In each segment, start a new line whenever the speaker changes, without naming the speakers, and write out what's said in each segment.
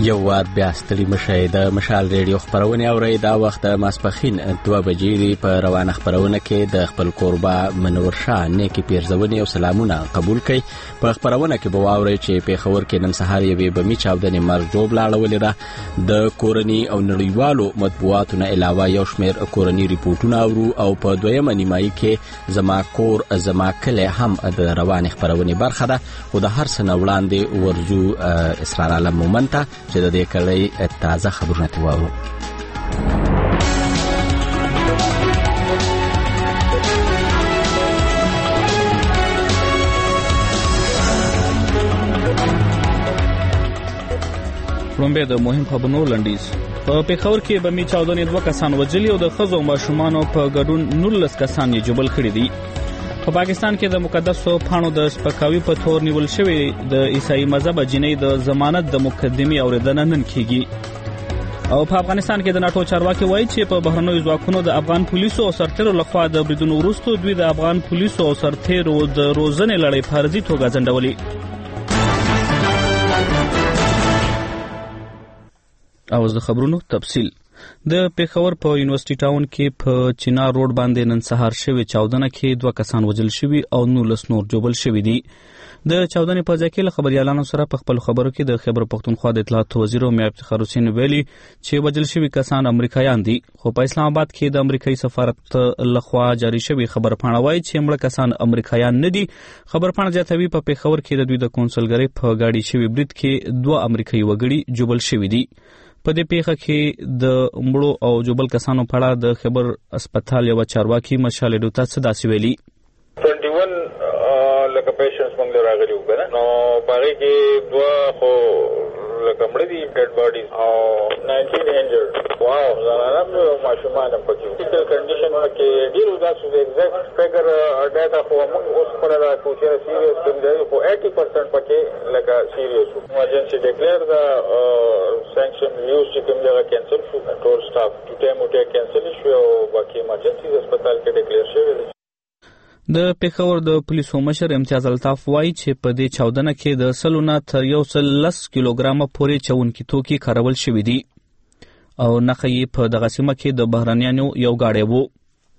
یو وار بیا ستړي مشئ د مشال ریډیو خبرونه اورئ. دا وخت ماسپخین 2 بجې دی. په روانه خبرونه کې د خپل قربا منور شاه نیکی پیرزونی او سلامونه قبول کړئ. په خبرونه کې به واورئ چې پیښور کې نن سهار یوې بمي چاودنې مرجوب لاړولې ده. د کورني او نړیوالو مطبوعاتو نه علاوه یو شمېر کورني ریپورتونه اورو او په دویمه نیمایي کې زما کور زما کلی هم د روانې خبرونې برخه ده. خو د هر څه نه وړاندې ورجو اسرار عالم مومن ته چې د دې کړۍ تازه خبرونه ته واورو.
لومبه د مهم خبرونو لنډیز. په پیښور کې بمي چاودنې 2 کسان وژلي او د ښځو او ماشومانو په ګډون 19 کسان یې جبل کړي دي. په پاکستان کې د مقدسو پاڼو د سپکاوي په تور نیول شوی د عیسائی مذهب جنۍ د ضمانت د مقدمې اوریدنه نن کیږي. او په افغانستان کې د ناتو چارواکي وایي چې په بهرنیو ځواکونو د افغان پولیسو او سرتیرو لخوا د بریدونو وروسته دوی د افغان پولیسو او سرتیرو د روزنې لړۍ په فرضي توګه ځنډولې. او د خبرونو تفصیل. د پیښور په یونیورسيټي ټاون کې په چینار روډ باندې نن سهار شوی چاودنه کې 2 کسان وژل شوي او 19 نور جوبل شوي دي. د چاودنې په ځای کې له خبريالانو سره په خپل خبرو کې د خیبر پختونخوا د اطلاعات وزیر میا افتخار حسین ویلي چې وژل شوي کسان امریکایان دي. خو په اسلام آباد کې د امریکایي سفارت لخوا جاری شوی خبر پاڼه وایي چې مړه کسان امریکایان نه دي. خبر پاڼه زیاتوي په پیښور کې د دوی د کونسلګرۍ په گاډي شوی برید کې 2 امریکایي وګړي جوبل شوي دي. په دې پیښه کې د مړو او جوبل کسانو په اړه د خبر هسپتال یو چارواکي مشال ډوتا څه داسې ویلي.
21 لکه پیشنټس موږ راغلي وګره نو پاره کې 2 خو لکه مړ دي ډیډ باډیز او 19 انجرډ. واو زرارم نو ماشومان په کې فزیکل کنډیشن کې ډیرو داسې ایگزیکټ فګر ډاټا خو موږ اوس پر را کوشش سیریس کوي خو 80% پکې لکه سیریس ایمرجنسي ډیکلیئر دا sanction news چې کوم ځای کینسل شو ټول سټاف ټیم وټه کینسل شو او باقي ایمرجنسي هسپتال کې ډیکلیئر شوی دی.
د پیښور د پولیسو مشر امتیاز الطاف وایي چې په دې چاودنه کې د سلونه تر 110 کیلوګرامه پورې چونکي توکي کارول شوي دي او نخې په دغه سیمه کې د بهرانيانو یو گاډي وو.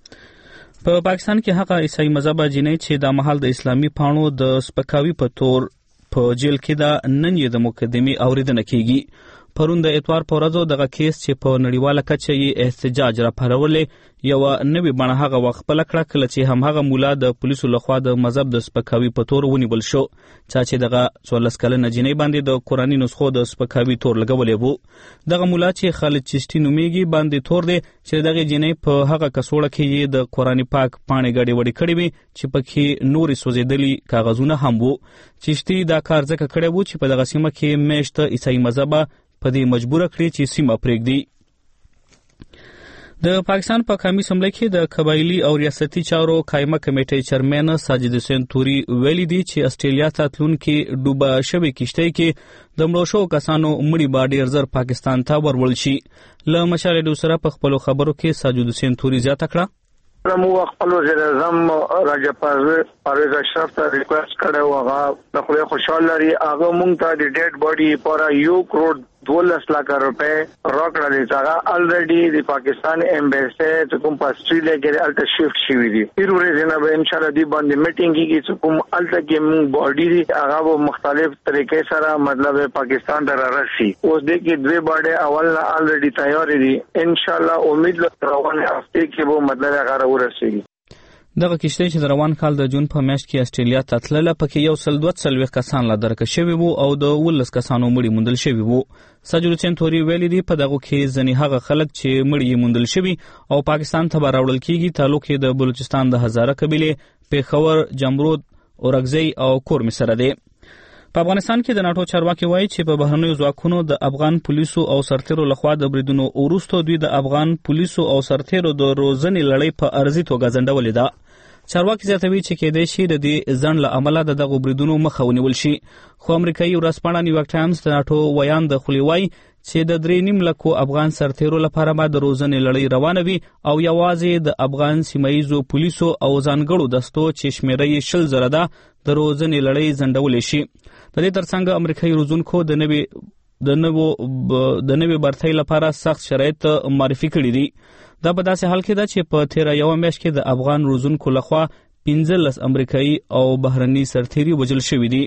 په پاکستان کې هغه عیسائی مذهب جنۍ چې د محل د اسلامي پاڼو د سپکاوي په تور په جیل کې د نن یې د مقدمې اوریدنه کیږي. پرون د اتوار په ورځو دغه کیس چې په نړیواله کچه یې احتجاج راپارولې یو نوې بڼه هغه وخت خپله کړه کله چې همهغه مولا د پولیسو لخوا د مذهب د سپکاوي په تور ونیول شو. چا چې دغه 14 کلنه جنۍ باندې د قرآني نسخو د سپکاوي تور لګولی وو. دغه مولا چې خالد چشتي نومیږي باندې تور دی چې دغه جنۍ په هغه کڅوړه کې یې د قرآن پاک پاڼې ګډې وډې کړې وې چې پکې نورې سوځېدلي کاغذونه هم وو. چشتي دا کار ځکه کړی وو چې په دغه سیمه کې میشته عیسائی مذهب په دې مجبوره کړی چې سیمه پرېږدي. د پاکستان په قومي اسمبلی کې د قبایلي او ریاستي چارو قایمه کمیټې چیرمن ساجد حسین توري ویلي دي چې استرالیا ته تلونکي ډوبه شوې کشتۍ کې د مړو شوو کسانو مړي به ډېر زر پاکستان ته ورول شي. له مشال ډو سره په خپلو خبرو کې ساجد حسین توري زیاته کړه.
مو خپل وزیر اعظم راجا پرویز اشرف ته ریکوست کړو هغه د خو خوشاله لري هغه مونږ ته د ډیډ باډي پر 1 کروڑ 12 لک روپے راکړل دي. هغه الریډي د پاکستان ایمبیسی ته کوم په استرالیا کې الټا شیفټ شوی دي. پیرو ریزنه به ان شاء الله دی باندې میټینګ کیږي چې کوم الټا کې مونږ باډي دي هغه مختلف طریقې سره مطلب پاکستان ته راشي. اوس د کې 2 باډي اول نه الریډي تیار دي. ان شاء الله امید روان هفته کې به مطلب هغه ورسیږي.
دغه کشتۍ چې د روان کال د جون په میاشت کې استرالیا ته تلله پکې 142 کسان لا درک شوي وو او د 19 کسانو مړي موندل شوي وو. ساجد حسین توري ویلي دي په دغه کې ځینې هغه خلک چې مړي موندل شوي او پاکستان ته راوړل کیږي تعلق یې د بلوچستان د هزاره قبیله پیښور جمرود اورګزی او کورم سره دی. په افغانستان کې د ناتو چارواکي وایي چې په بهرنیو ځواکونو د افغان پولیسو او سرتیرو لخوا د بریدونو وروسته دوی د افغان پولیسو او سرتیرو د روزنې لړۍ په ارزي توګه ځنډولې ده. چارواکي زیاتوي چې کېدای شي د دې ځنډ له امله د دغو بریدونو مخه ونیول شي. خو امریکایي ورځپاڼه نیویارک ټایمز د ناتو ویان د خولې وایي چې د 3.5 لکو افغان سرتیرو لپاره به د روزنې لړۍ روانه وي او یوازې د افغان سیمایي پولیسو او ځانګړو دستو چې شمیره یې 20,000 ده د روزنې لړۍ ځنډولی شي. د دې ترڅنګ امریکایي روزونکو د نوي د نوې برتۍ لپاره سخت شرایط معرفي کړي دي. دا په داسې حال کې ده چې په تیره یوه میاشت کې د افغان روزونکو لخوا 15 امریکایي او بهرني سرتیري وژل شوي دي.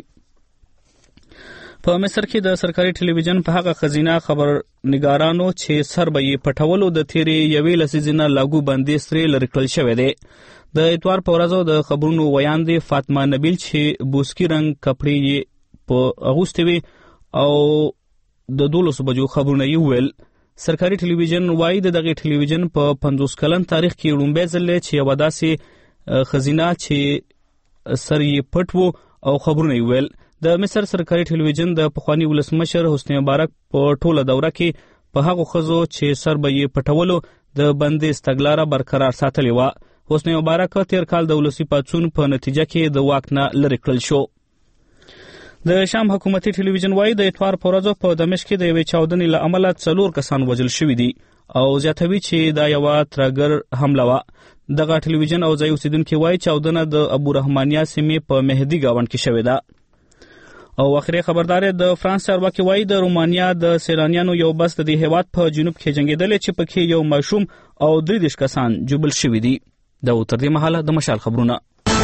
په مصر کې د سرکاري ټلویزیون په هغه خزینه خبرنګارانو چې سر به یې پټولو د تیرې یوې لسیزې نه لاګو بندیز ترې لرې کړل شوی دی. د اتوار په ورځو د خبرونو ویاندې فاطمه نبیل چې بوسکي رنګ کپړې یې په اغوستې وي او د 12 بجو خبرونه یې وویل. سرکاري ټلویزیون وایي د دغه ټلویزیون په 50 کلن تاریخ کې لومبی ځل چې یوه داسې خزینه چې سر یې پټ و او خبرونه یې ویل. د مصر سرکاري ټلویزیون د پخواني ولسمشر حسنی مبارک په ټوله دوره کې په هغو ښځو چې سر به یې پټولو د بندیز تګلاره برقرار ساتلې وه. حسنی مبارک تیر کال د ولسي پاڅون په نتیجه کې د واک نه لرې کړل شو. د شام حکومتي ټلویزیون وایي د اتوار په ورځو په دمشق کې د یوې چاودنې له امله 4 کسان وژل شوي دي او زیاتوي چې دا یوه ترهګر حمله وه. دغه ټلویزیون او ځایي اوسیدونکي وایي چاودنه د ابو رحمانیه سیمې په مهدي ګاونډ کې شوې ده. او اخري خبردار د فرانس چارواکي وایي د رومانیا د سیلانیانو یو بس د دې هیواد په جنوب کې جنګېدلی چې پکې یو ماشوم او 33 کسان جوبل شوي دي. دا تر دې مهاله د مشال خبرونه.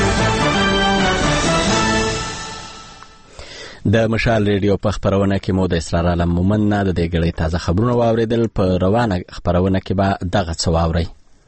د مشال ریډیو په خبرونه کې مو د اسرار عالم مومن نه د دې غړي تازه خبرونه واوریدل. په روانه خبرونه کې به دغه څه واورئ.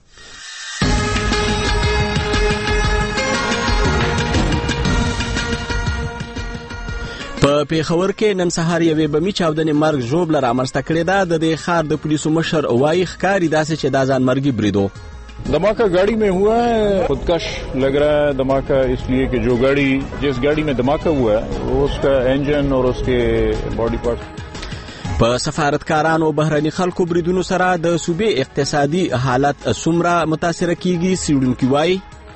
په پیښور کې نن سهار یوې بمي چاودنې مرګ ژوبله رامنځته کړې ده. د دې ښار د پولیسو مشر وایي ښکاري داسې چې دا ځانمرګي بریدو.
धमाका गाड़ी में हुआ है, खुदकश लग रहा है धमाका इसलिए कि जो गाड़ी जिस गाड़ी में धमाका हुआ है वो उसका इंजन और उसके बॉडी पार्ट.
په سفارتکارانو بهرني خلکو بریدونو سره د صوبې اقتصادي حالت څومره متاثر کیږي سیډونکي وایي.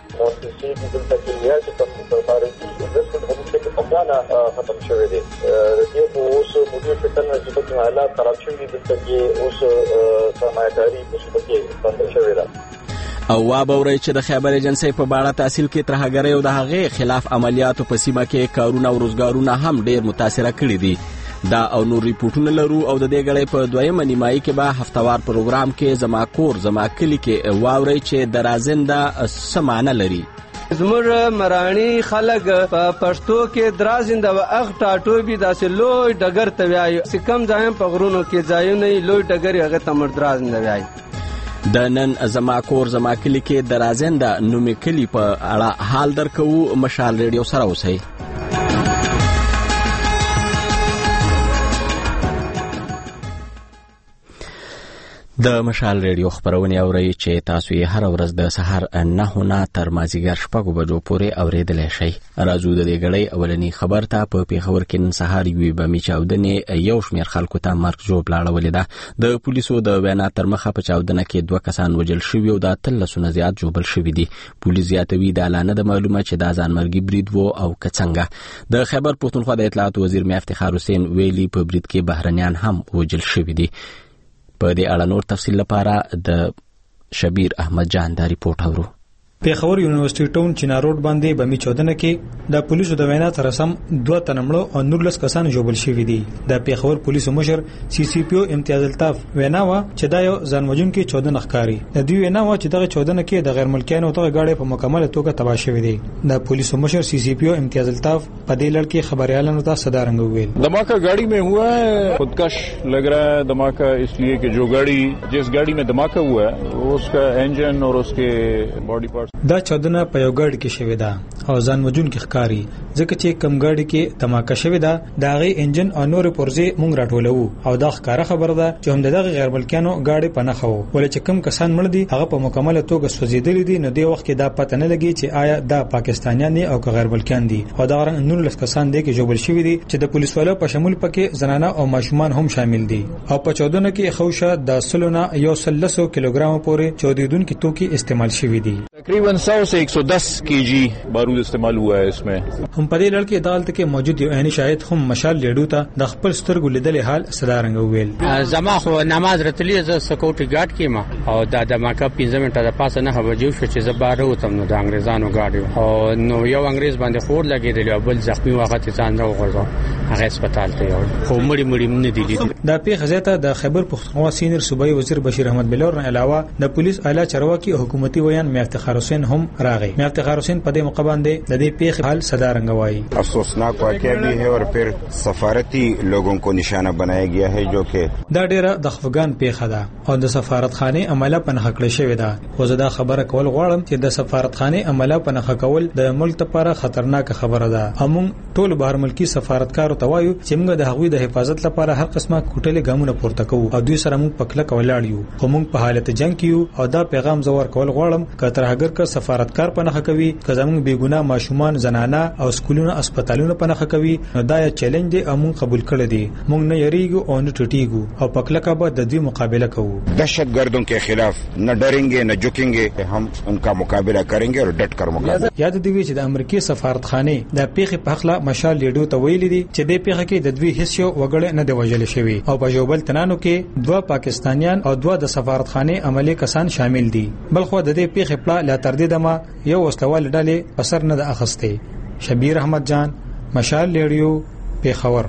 ختم شوی دی. دې خو اوس مدیر فکر نه چې حالات خراب شوي دي چې اوس سرمایه‌داري مثبتې بند شوې ده.
او وابورئ چې د خیبر ایجنسۍ په باړه تحصیل کې ترهګرۍ او د هغې خلاف عملیاتو په سیمه کې کارونه او روزګارونه هم ډیر متاثره کړي دي. دا او نور ریپورټونه لرو او د دې غړې په دویمه نیمایي کې به هفتوار پروګرام کې زما کور زما کلی کې واورئ چې درازنده څه معنی لري.
زموږ مرانی خلک په پښتو کې درازنده و اغ ټاټوبي داسې لوی ډګر ته وایي چې کم ځای په غرونو کې ځایونه لوی ډګر هغه ته مردرازنده وایي.
د نن زما کور زما کلی کې درازنده نومې کلی په اړه حال درکوو. مشال ریډیو سره اوسئ. د مشال ریډیو خبرونه اورئ چې تاسو یې هر ورځ د سحر 9 نه تر مازیګر 6 بجو پورې اوریدلای شئ. راځو د دې غړې اولنی خبر ته. په پیښور کې نن سحر یوې بمي چاودنې یو شمېر خلکو ته مرګ ژوبله اړولې ده. د پولیسو د وینا تر مخه په چاودنه کې 2 کسان وژل شوي او د 13 زیات جوبل شوي دي. پولیس زیاتوي د اعلان د معلومه چې دا ځانمرګي برید وو او کڅنګه. د خیبر پښتونخوا د اطلاعات وزیر میا افتخار حسین ویلي په برید کې بهرنیان هم وژل شوي دي. په دې اړه نور تفصیل لپاره د شبیر احمد جان دا ریپورت اورو.
پیښور یونیورسيټي ټاون چینا روډ باندې بمي چودنه کې د پولیسو د وینا تر سم 2 تنمړو او 19 کسان جوړل شوي دي. د پیښور پولیسو مشر سی سی پی او امتیاز الطاف وینا و چې دا یو ځانوژن کې چودنه ښکاری. د دوی وینا و چې دغه چودنه کې د غیر ملکیانو ته غاړې په مکمل توګه تباہ شوې دي. د پولیسو مشر سی سی پی او امتیاز الطاف په دې لړ کې خبريالانو ته صدارنګ ویل.
धमाका गाड़ी में हुआ है, खुदकश लग रहा है धमाका इसलिए कि जो गाड़ी जिस गाड़ी में धमाका हुआ है वो उसका इंजन और उसके बॉडी पार्ट.
دا چودنه په یو ګاډي کې شوې ده او ځان وجون کې ښکاری ځکه چې کم ګاډي کې دماکه شوې ده. دا غي انجن او نور پرزه مونږ راټولو او دا ښکارا خبره ده چې هم دغه غیر ملکیانو ګاډي پنه خو ولې چې کم کسان مړ دي هغه په مکمل توګه سوځیدل دي. نو د وخت کې دا پته نه لګي چې آیا دا پاکستانیان او غیر ملکیان دي. او دا غره 19 کسان دي کې جوړل شوی دي چې د پولیس والو په شمول پکې زنانه او ماشومان هم شامل دي. او په چودنه کې خوشه د سلونه 130 کیلوګرام پورې چودیدونکو توکي استعمال شوی دي.
तकरीबन 100 से 110 केजी बारूद इस्तेमाल हुआ है इसमें.
هم په دې لړ کې عدالت کې موجود یو عیني شاهد هم مشال لیډو ته د خپل سترګو لیدل حال صدارنګ ویل.
زما خو نماز راتلی ز سکیورټي ګارد کې ما او دا د ماکه 15 منټه د پاسه نه بجو شو چې زباره وتم نو د انګريزانو گاډي او نو یو انګريز باندې خور لګیدل او بل زخمی وخت ځان نه وغورځو هغه هسپتال ته یو خو مړی نه دي لیدل.
دا پیښه زیاته د خیبر پختونخوا سینیئر صوبایي وزیر بشیر احمد بلور نه علاوه د پولیس اعلی چارواکي او حکومتي ویان میا افتخار حسین هم راغی. میا افتخار حسین په دې موقع باندې د دې پیښې حال صدا رنگوایی.
افسوسناک واقعہ بھی ہے اور پھر سفارتی لوگوں کو نشانہ بنایا گیا ہے جو کہ
دا ډیره د خفګان پیښه ده او د سفارتخانه عمله په نخ کړی شوې ده. خو زه دا خبره کول غواړم چې د سفارتخانه عمله په نخ کول د ملک لپاره خطرناک خبره ده. همون ټول بهر ملکی سفارتکارو ته وایو چې موږ د هغوی د حفاظت لپاره هر قسمه کوټلې ګامونه پورته کوو او دوی سره موږ پکله کولاړ یو. خو موږ په حالت جنگ کیو او دا پیغام زور کول غواړم کتر هغه که سفارتکار په نخ کوي که زموږ بیګونه ماشومان زنانه او سکولونه اسپیټالونه په نخ کوي نو دا یو چیلنج دی او موږ قبول کړی دی. موږ نه یریږو او نه ټټیږو او پکله کبه د دې مقابله کوو.
دهشتګردوں کے خلاف نہ ڈریں گے نہ جھکیں گے. ہم ان کا مقابلہ کریں گے اور ڈٹ کر مقابلہ.
یاد دی چې د امریکای سفارتخانه د پیښې په خلا مشال لیډو ته ویل دي چې د پیښه کې د دوی هیڅ یو وګړی نه دی وژل شوی او په جوبل تنانو کې 2 پاکستانیان او 2 د سفارتخانه عملی کسان شامل دي. بلخو د دې پیښې په لا تر دې دمه یو وسلوال ډلې اثر نه د اخسته. شبیر احمد جان مشال لیډیو پیښور.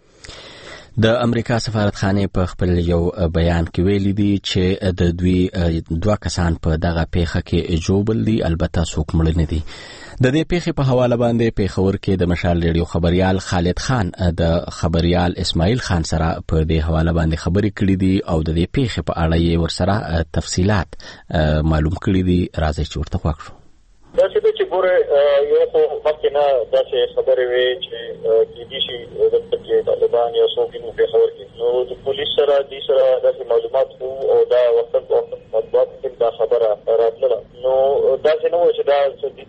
د امریکا سفارتخانه په خپل یو بیان کې ویلي دي چې د دوی 2 کسان په دغه پیښه کې جوبل دي، البته څوک مړ نه دي. د دې پیښې په حواله باندې پیښور کې د مشال ریډیو خبريال خالد خان د خبريال اسماعیل خان سره په دې حواله باندې خبرې کړې دي او د دې پیښې په اړه یې ورسره تفصيلات معلوم کړې دي. راځي چې ورته وکړو.
دا چې ګوره یو خو مخکې نه داسې خبرې وې چې کېدای شي دلته کې طالبان یا څوک نو پیښور کې نو د پولیس سره دې سره داسې معلومات وو او دا وخت مطبوعات کې دا خبره راتله نو داسې نه و چې دا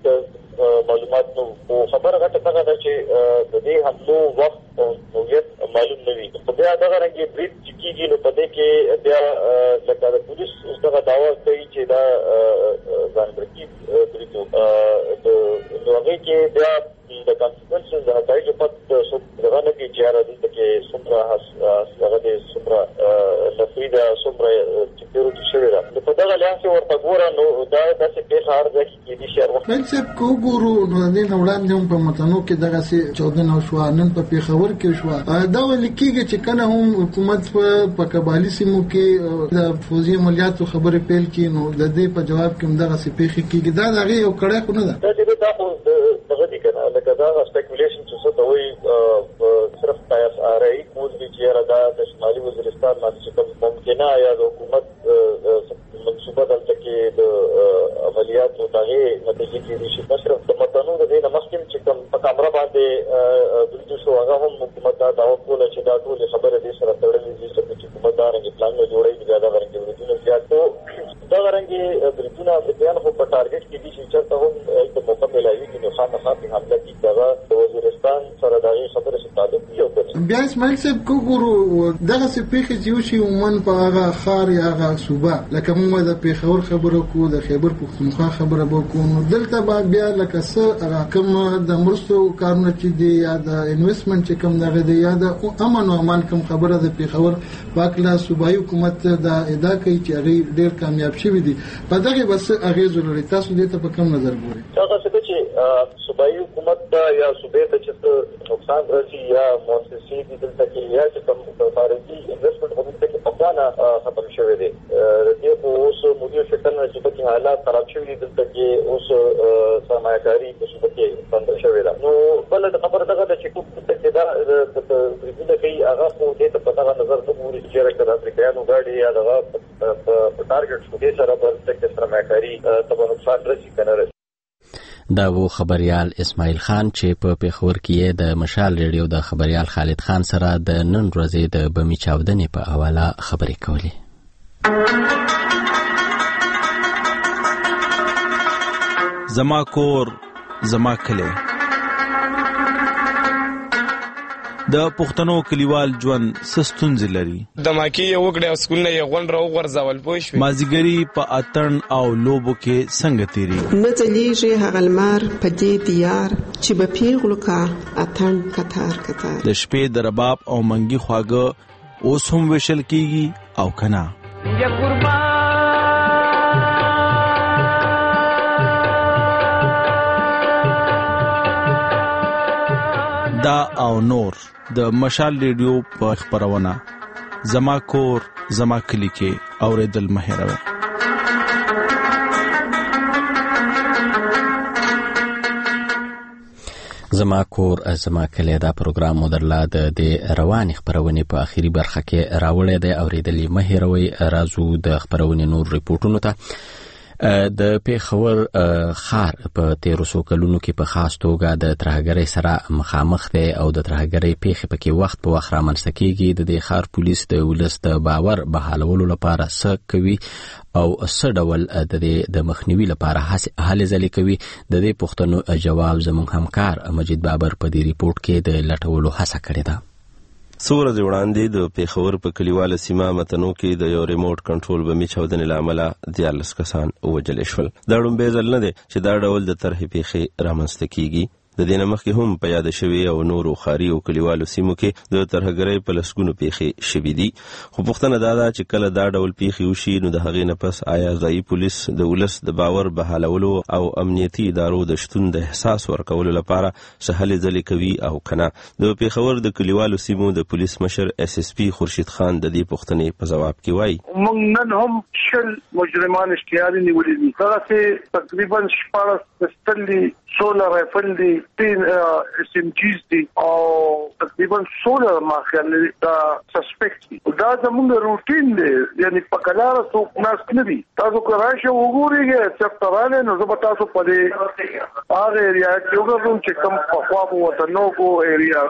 معلومات نو خبره غټه څنګه ده چې د دې حملو وخت او نوعیت معلوم نه وي. په بیا دغه رنګه بریټ کیږي نو په دې کې بیا لکه د پولیس اوس دغه داوا کوي چې دا ځانګړي بریټو د هغه کې بیا د کانسیکوئنسز د هغه چې پد دغه نه کې چې راځي چې څومره هغه د څومره تفریدا څومره چې پیروتي شوی را په دغه لحاظ ورته ګوره نو دا داسې په خار ده کې دي شهر وخت
مکسب کو ګورو نو د وړاندې هم په متنو کې دغه سي 14 شو نن په پیښور کې شو دا ولیکيږي چې کنه هم حکومت په قبالي سیمو کې د فوزي عملیاتو خبرې پیل کړي نو د دې په جواب کې دغه سي پیښې کېږي دا دغه یو کړه خو نه ده
دا خو دغه دي کنه لکه دا سپیکولیشن چې څه ته وایي صرف پایس آرای کول دي چې را د شمالي وزیرستان باندې چې ممکنه یا د حکومت منصوبه دلته کې د عملیاتو دغه نتیجې کې شي صرف د متنو د دې مخکې چې کوم په کامره باندې د شو هغه هم حکومت دا داوا کوله چې دا ټول خبره دې سره تړلې دي چې حکومت دا رنګ پلان نه جوړي دا ورنګ ورته زیات دا ورنګ برتونه افغان خو په ټارګټ کې دي چې تاسو هم د مکمل ایوي کې خاصه حمله کې دغه وزیرستان سره دغه خبره ستاسو یو
بیا اسماعیل صاحب کو ګورو دغه سپیخه چې وشي ومن په هغه خار یا هغه صوبه لکه موږ د پیښور خبرو کو د خیبر پختونخوا خبره وکړو نو دلته بیا لکه څه رقم د مرستو کارونه چې دی یا د انویسټمنټ چې کوم دغه دی یا د امن او امان کوم خبره د پیښور پاکلا صوبایي حکومت د ادا کوي چې هغه ډیر کامیاب شوی دی په دغه بس هغه ضروري تاسو دې ته په کوم نظر ګورئ؟
هغه څه چې صوبایي حکومت یا صوبې ته چې نقصان راشي یا مؤسسې دي دلته کې یا چې کوم خارجي انویسټمنټ هم ته په پلان ختم شوی دی دې اوس مدیر شکل نه چې په حالات خراب شوی دي دلته کې اوس سرمایه‌کاري په صورت کې بند شوی ده نو بل د خبره دغه چې کوم څه دا د کوي هغه خو دې ته په دغه نظر ته ګوري چې راکړه افریقایانو غاډي یا دغه په ټارګټ شو دې سره به د سرمایه‌کاري ته نقصان راشي کنه.
دا و خبريال اسماعیل خان چې په پیښور کې د مشال ریډیو د خبريال خالد خان سره د نن ورځې د بمی چاودنې په حواله خبرې کولې.
زما کور زما کلی د پښتنو کلیوال ژوند سستونځ لري
د ماکی یو وګړي اسکول نه یو غون راو ورزول پوښ
مازیګری په اتن او لوبو کې څنګه تیری
نه چلیږي هغلمار په دې دیار چې په پیغلو کا اتن کتار د
شپې د رباب او منګي خواګه اوس هم وشل کیږي او کنا
یا قربان
دا او نور د مشال ریډیو په خبرونه زما کور زما کلی کې اوریدل مهیروي.
زما کور زما کلی دا پروګرام مدرلا د رواني خبرونه په اخیری برخه کې راوړی دی. اوریدل مهیروي. رازو د خبرونه نور ریپورتونو ته. د پیښور ښار په 1300 کلونو کې په خاص توګه د ترهګرۍ سره مخامخ دی او د ترهګرۍ پیښې پکې وخت په وخت رامنځته کیږي. د دې ښار پولیس د ولس د باور بحالولو لپاره څه کوي او څه ډول د مخنیوي لپاره هلې ځلې کوي؟ د دې پوښتنو جواب زموږ همکار مجید بابر په دې ریپورت کې د لټولو هڅه کړې ده.
څو ورځې وړاندې د پیښور په کلیواله سیمه متنو کې د یو ریموټ کنټرول بمي چاودنې له امله 14 کسان ووژل شول. دا لومړی ځل نه دی چې دا ډول د طرحې پیښې رامنځته کیږي. د دې نه مخکې هم په یاد شوي او نورو ښاري او کلیوالو سیمو کې د ترهګرۍ په لسګونو پیښې شوي دي. خو پوښتنه دا ده چې کله دا ډول پیښې وشي نو د هغې نه پس آیا ځایي پولیس د ولس د باور بحالولو او امنیتي ادارو د شتون د احساس ورکولو لپاره څه هلې ځلې کوي او که نه؟ د پیښور د کلیوالو سیمو د پولیس مشر SSP خورشید خان د دې پوښتنې په ځواب کې وایي
موږ نن هم شل مجرمان اشتیاري نیولي دي. دغسې تقریبا 14 پسټل دي، 16 رایفل دي، 3 SMGs دي او تقریبا 16 ما خیال دا سسپیکټ دي. دا زموږ روټین دی، یعنی په کلاره څوک ناست نه دي. تاسو که راشه وګورئ چې تراله نو زه به تاسو په دې هغه ایریا کې وګورم چې کوم پخوا وته نوګو ایریا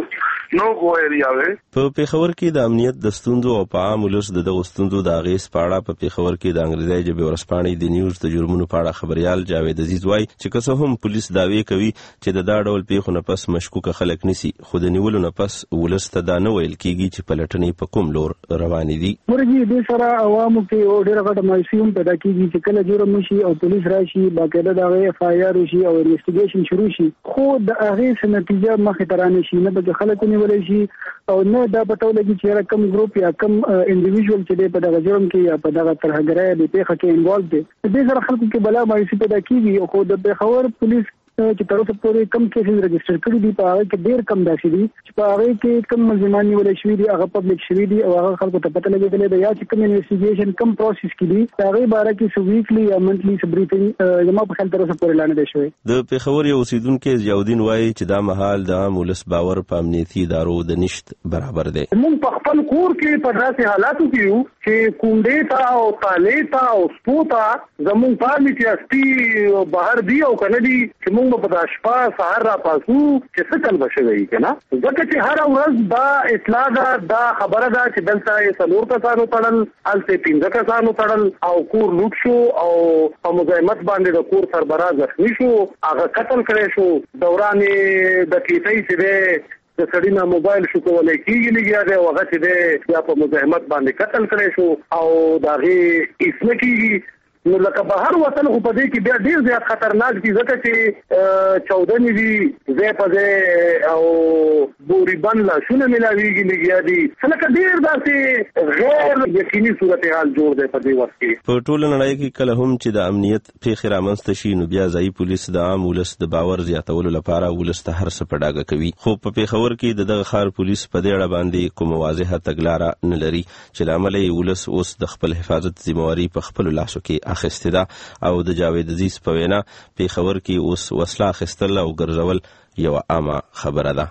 وي.
په پیښور کې د امنیت د ستونزو او په عام ولس د دغو ستونزو د اغېز په اړه په پیښور کې د انګریزي ژبې ورځپاڼې د نیوز د جرمونو په اړه خبريال جاوید عزیز وایي چې که څه هم پولیس دعوی کوي چې د دا ډول پیښو نه پس مشکوک خلک نسی، خو د نیولو نه پس ولس ته دا نه ویل کیږي چې پلټنې په کوم لور روانې دي.
ورګي د سره عوامو کې ډېر غټه مایوسي پیدا کیږي چې کله جرم وشي او پولیس راشي باقاعده د FIR وشي او انویسټیګیشن شروع شي، خو د هغې نتیجه مخې ته رانه شي، نه به خلک ونیول شي او نه دا پته ولګي چې کم ګروپ یا کم انډیویډوال چې په دغه جرم کې یا په دغه ترهګرۍ د پیښه کې انوالو دي. د دې سره خلکو کې بلا مایوسي پیدا کیږي. خو د پیښور پولیس چې تر اوسه پورې کم کیسز رجسټر کړي دي، په هغه کې ډېر کم داسې دي چې په هغه کې کم ملزمان نیول شوي دي، هغه پبلک شوي دي او هغه خلکو ته پته لګېدلې ده یا چې کم انویسټیګیشن کم پروسس کې دي هغه باره کې سو ویکلی یا منتلی بریفینګ زما په خیال تر اوسه پورې لا نه دی شوی.
د پیښور یو اوسیدونکي ضیاءالدین وایي چې دا مهال د عام ولس باور په امنیتي ادارو د نشت برابر دی.
موږ په خپل کور کې په داسې حالاتو کې یو چې کونډې ته او تالې ته او سپو ته زموږ پالي چې اسپي بهر دی او کنه دي چې موږ په شپه سهار را پاسو چې څه چل بشوي کنه، ځکه چې هر ورځ دا اطلاع دا خبره ده چې دلته یې 4 کسانو تړل، هلته 15 کسانو تړل او کور لوټ شو او په مزاحمت باندې د کور سربراہ زخمی شو، هغه قتل کړی شو. دوران د کیسې چې ده د سړی نه موبایل شو کولای کېږي لګیا دی او هغه چې ده یا په مزاحمت باندې قتل کړی شو او د هغې هېڅ نه کېږي. نو لکه بهر وطن خو په دې کې بیا ډېر زیات خطرناک دي، ځکه چې چاودنې دي ځای په ځای او بوري بند لاسونه میلاویږي لګیا دي، لکه ډېر داسې غیر یقیني صورتحال جوړ دی په دې وخت کې.
په ټوله نړۍ کې کله هم چې د امنیت پیښې رامنځته شي نو بیا ځایي پولیس د عام ولس د باور زیاتولو لپاره ولس ته هر څه په ډاګه کوي. خو په پیښور کې د دغه ښار پولیس په دې اړه باندې کومه واضحه تګلاره نه لري چې له امله یې ولس اوس د خپل حفاظت ذمہواري په خپلو لاسو کې اخیستې ده. او د جاوید عزیز په وینا پیښور کې اوس وسله اخیستل او ګرځول یو عامه خبره ده.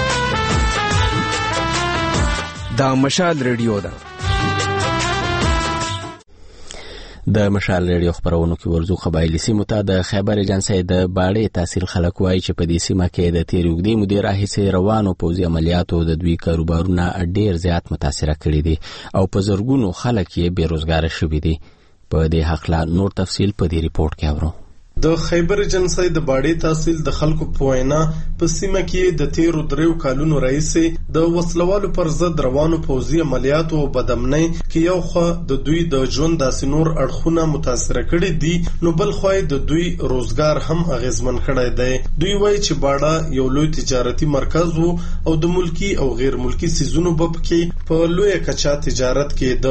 دا مشال ریډیو ده.
د مشال ریډیو خبرونو کې ورزو قبایلی سیمو ته د خیبر ایجنسی د باړې تحصیل خلک وایي چې په دې سیمه کې د تیر اوږدې مودې راهیسې روانو پوځي عملیاتو د دوی کاروبارونه ډېر زیات متاثره کړي دي او په زرګونو خلک یې بېروزګاره شوي دي. په دې حقله نور تفصیل په دې ریپورت کې اورو.
د خیبر ایجنسی د باړې تحصیل د خلکو په وینا په سیمه کې د تیرو 3 کالونو راهیسې د وسلوالو پر ضد روانو پوځي عملیاتو او بدامنۍ کې یو خوا د دوی د ژوند داسې نور اړخونه متاثره کړي دي نو بل خوا د دوی روزګار هم اغیزمن کړی دی. دوی وایي چې باړه یو لوی تجارتي مرکز وو او د ملکی او غیر ملکی سیزونو په کې په لوی کچا تجارت کې د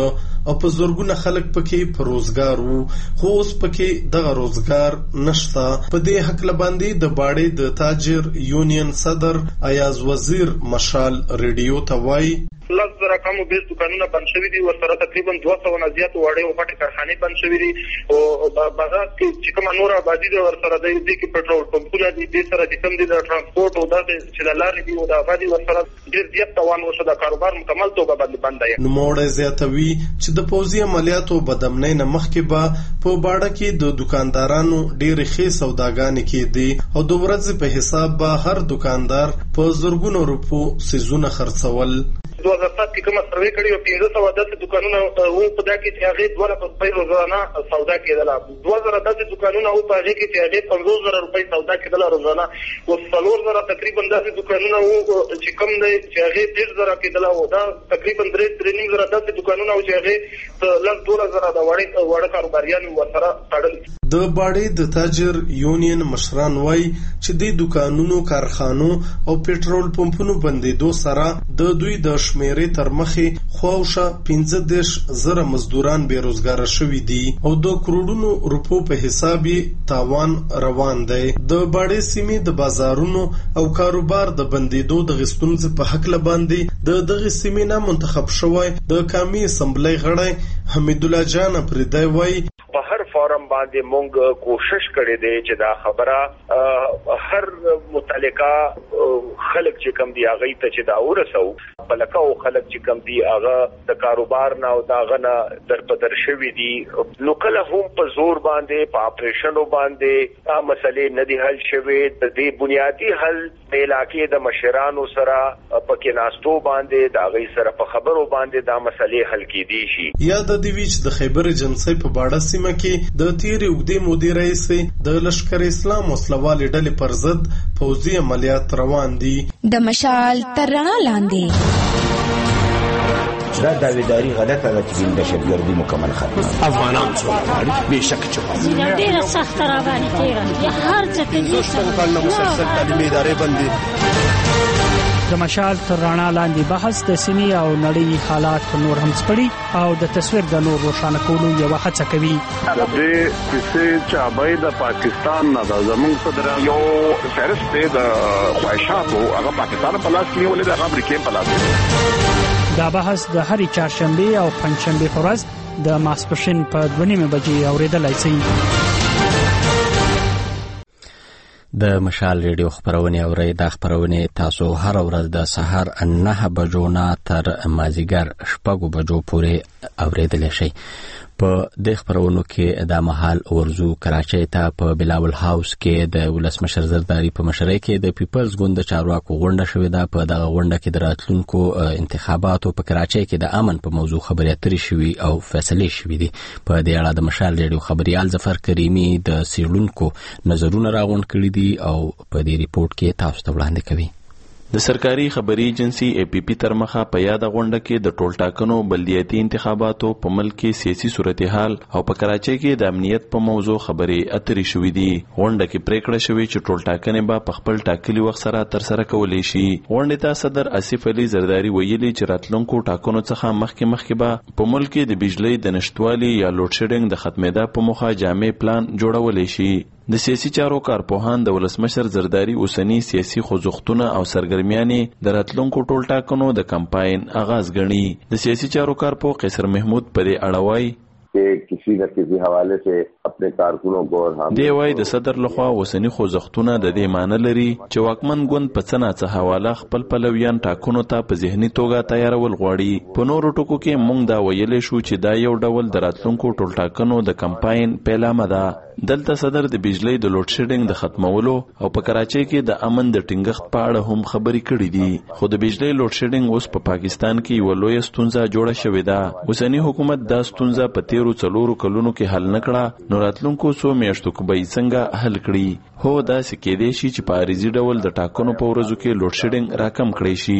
او په زورګونه خلک پکې په روزګار وو، خو اوس پکې دغه روزګار نشته. په دې حق باندې د باړې د تاجر یونین صدر ایاز وزیر مشال ریډیو ته وایي
10,000 کم او بیس دکانونه بند شوي دي، ورسره تقریبا 200 نه زیات وړې او غټې کارخانې بند شوي دي. او بازار کې چې کومه نور آبادي ده ورسره د دې کې پټرول پمپونه دي، د سره چې کوم دي د ترانسپورت او د چلالارې دي او د آبادي ورسره ډېر زیات توان وشو، د کاروبار مکمل توګه بند دی.
نوموړی زیاتوي چې د پوځي عملیاتو بدامنۍ نه مخکې به په باړه کې د دکاندارانو ډېرې ښې سوداګانې کېدې او د ورځې په حساب به هر دکاندار په زرګونو روپو څیزونه خرڅول.
2007 کې کومه سروې کړې او 1510 دکانونه وو په دا کې چې هغه 200 روپۍ روزانه سودا کېدله. 2010 دکانونه وو په هغه کې چې هغه 50,000 روپۍ سودا کېدله روزانه، او 40,000 تقریبا 10 دکانونه وو چې کم دی چې هغه 1,000 کېدله، او دا تقریبا 3.5 10 دکانونه وو چې هغه 12,000 د وړ کاروباریان ورسره تړل.
د باړې د تاجر یونین مشران وایي چې د دکانونو، کارخانو او پېټرول پمپونو بندېدو سره د دوی د شمیرې تر مخې خواوشه 15,000 مزدوران بېروزګاره شوي دي او د کروڑونو روپو په حساب تاوان روان دی. د باړې سیمې د بازارونو او کاروبار د بندېدو د غستونځ په حق باندې د دغه سیمې نه منتخب شوی د قومي اسمبلی غړی حمید الله جان افریدی وایي
په هر فورم باندې مونږ کوشش کړی دی چې دا خبره هر متعلقه خلک چې کم دی هغه ته چې دا ورسو، بلکه او خلک چې کم دی هغه د کاروبار نه او دا غنه درپدر شوی دي، نو کله هم په زور باندې په اپریشنو باندې دا مسلې نه دی حل شوی. د دې بنیادی حل د علاقې د مشرانو سره پکې ناستو باندې دا غي سره په خبرو باندې دا مسلې حل کیدي شي.
یا د دې ویچ د خیبر ایجنسی په باړه سیمه کې د تیرې اوږدې مودې رئیس د لشکر اسلام وسلوالې ډلې پر ضد پوځي عملیات روان دي.
د مشال تر رڼا لاندې
دا داویداری غلطه ده چې دهشتګردي مکمل ختمه
افغانان څو غواړي بېشکه چې
ډېره سخته راباندې تېره هر څه کې
کال نه مسلسل تعلیمي ادارې بندي.
د مشال تر رڼا لاندې بحث د سیمې او نړۍ حالات نور هم سپړي او د تصویر د نور روښانه کولو یوه هڅه کوي.
د دې کیسې چابۍ د پاکستان نه د زموږ صدر یو فهرست دی د خواهشاتو هغه پاکستان په لاس کې ولې د امریکا په لاس کې.
دا بحث د هرې چهارشنبې او پنجشنبې په ورځ د ماسپښین په 2:30 بجې اورېدلای شئ.
د مشال ریډیو خبرونه اورئ. د خبرونه تاسو هر ورځ د سهار 9 بجو نه تر مازیګر 6 بجو پورې اورېدلی شئ. په د خبرونو کې د مهال ورزو کراچۍ ته په بلاول هاوس کې د ولسمشر زرداری په مشرۍ کې د پیپلز ګوند چارواکو غونډه شوې ده. په دغه غونډه کې د راتلونکو انتخاباتو په کراچۍ کې د امن په موضوع خبرې اترې شوې او فیصلې شوې دي. په دې اړه د مشال ریډیو خبريال ظفر کریمي د سیړونکو نظرونه راغونډ کړي دي او په دې ریپورت کې تاسو ته وړاندې کوي.
د سرکاري خبري ایجنسی اے پی پی تر مخه په یاد غونډه کې د ټول ټاکنو بلدیاتي انتخاباتو په ملک کې سیاسي صورتحال او په کراچۍ کې د امنیت په موضوع خبرې اترې شوې دي. غونډه کې پریکړه شوې چې ټول ټاکنې به په خپل ټاکلي وخت سره تر سره کولای شي. غونډې ته صدر آصف علي زرداری ویلي چې راتلونکو ټاکنو څخه مخکې به په ملک کې د بجلی د نشټوالي یا لوډ شیډینګ د ختمېدا په موخه جامع پلان جوړولای شي. د سیاسي چارو کارپوهان د ولسمشر زرداری اوسنی سیاسي خوځښتونه او سرګرمیانې د راتلونکو ټول ټاکنو د کمپاین آغاز ګڼي. د سیاسي چارو کارپوه قیصر محمود پرې اړه وایي
کسی نہ کسی حوالے سے اپنے کارکنوں کو
دی وای د صدر لخوا وسنی خوځښتونه د دې معنی لري چې واکمن ګوند په څه نه څه حواله خپل پلویان ټاکنو ته په ذهني توګه تیارول غواړي. په نورو ټکو کې موږ دا ویلې شو چې دا یو ډول د راتلونکو ټول ټاکنو د کمپاین پیلامه ده. دلته صدر د بجلی د لوډ شیډینګ د ختمولو او په کراچۍ کې د امن د ټینګښت په اړه هم خبرې کړې دي. خو د بجلی لوډ شیډینګ اوس په پاکستان کې یو لوی ستونزه جوړه شوې ده. اوسنی حکومت دا ستونزه په 13 کلونو کې حل نکړه، نو راتلونکو څو میاشتو کې به څنګه حل کړي. هو دا سکیدې شي چې په عارضي ډول د ټاکنو په ورځو کې لوډ شیډینګ راکم کړی شي.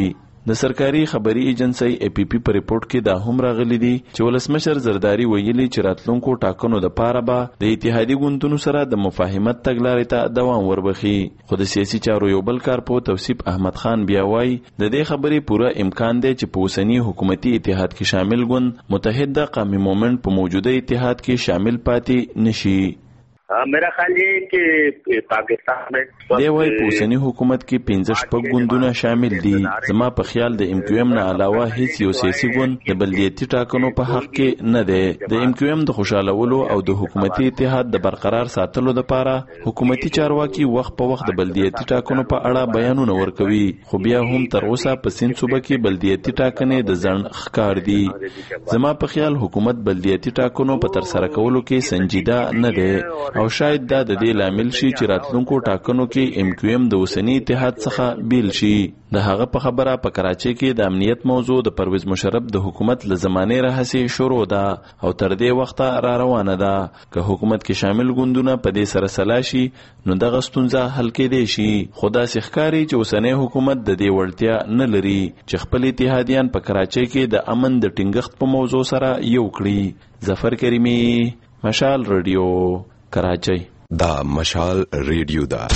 د سرکاري خبري ایجنسی ای پی پی په ریپورت کې دا هم راغلي دي چې ولسمشر زرداری ویلي چې راتلونکو ټاکنو د پاره به د اتحادیې ګوندونو سره د مفاهمت تګلارې ته دوام وربخي. خو د سیاسي چارو یو بل کارپو توصیف احمد خان بیا وایي د دې خبرې پوره امکان دی چې په اوسنی حکومتي اتحاد کې شامل ګوند متحد قومي مومنت په موجوده اتحاد کې شامل پاتې نشي.
मेरा ख्याल ये कि पाकिस्तान में
دی وای په اوسنی حکومت کې 15 شپږ ګوندونه شامل دي. زما په خیال د ام کیو ام نه علاوه هیڅ یو سیاسي ګوند د بلدیاتي ټاکنو په حق کې نه دی. د ام کیو ام د خوشالولو او د حکومتي اتحاد د برقرار ساتلو لپاره حکومتي چارواکي وخت په وخت د بلدیاتي ټاکنو په اړه بیانونه ورکوي، خو بیا هم تر اوسه په سند صوبه کې بلدیاتي ټاکنې د ځنډ ښکار دي. زما په خیال حکومت بلدیاتي ټاکنو په تر سره کولو کې سنجیده نه دی او شاید دا د دې لامل شي چې راتلونکو ټاکنو کې ام کیو ام د اوسنی اتحاد څخه بیل شي. د هغه په خبره په کراچۍ کې د امنیت موضوع د پرویز مشرف د حکومت له زمانې راهیسې شروع ده او تر دې وخته را روانه ده. که حکومت کې شامل ګوندونه په دې سره سلا شي نو دغه ستونزه حل کېدای شي. خو داسې ښکاري چې اوسنی حکومت د دې وړتیا نه لري چې خپل اتحادیان په کراچۍ کې د امن د ټینګښت په موضوع سره یو کړي. ظفر کریمی، مشال رادیو، کراچۍ.
دا مشال ریډیو دا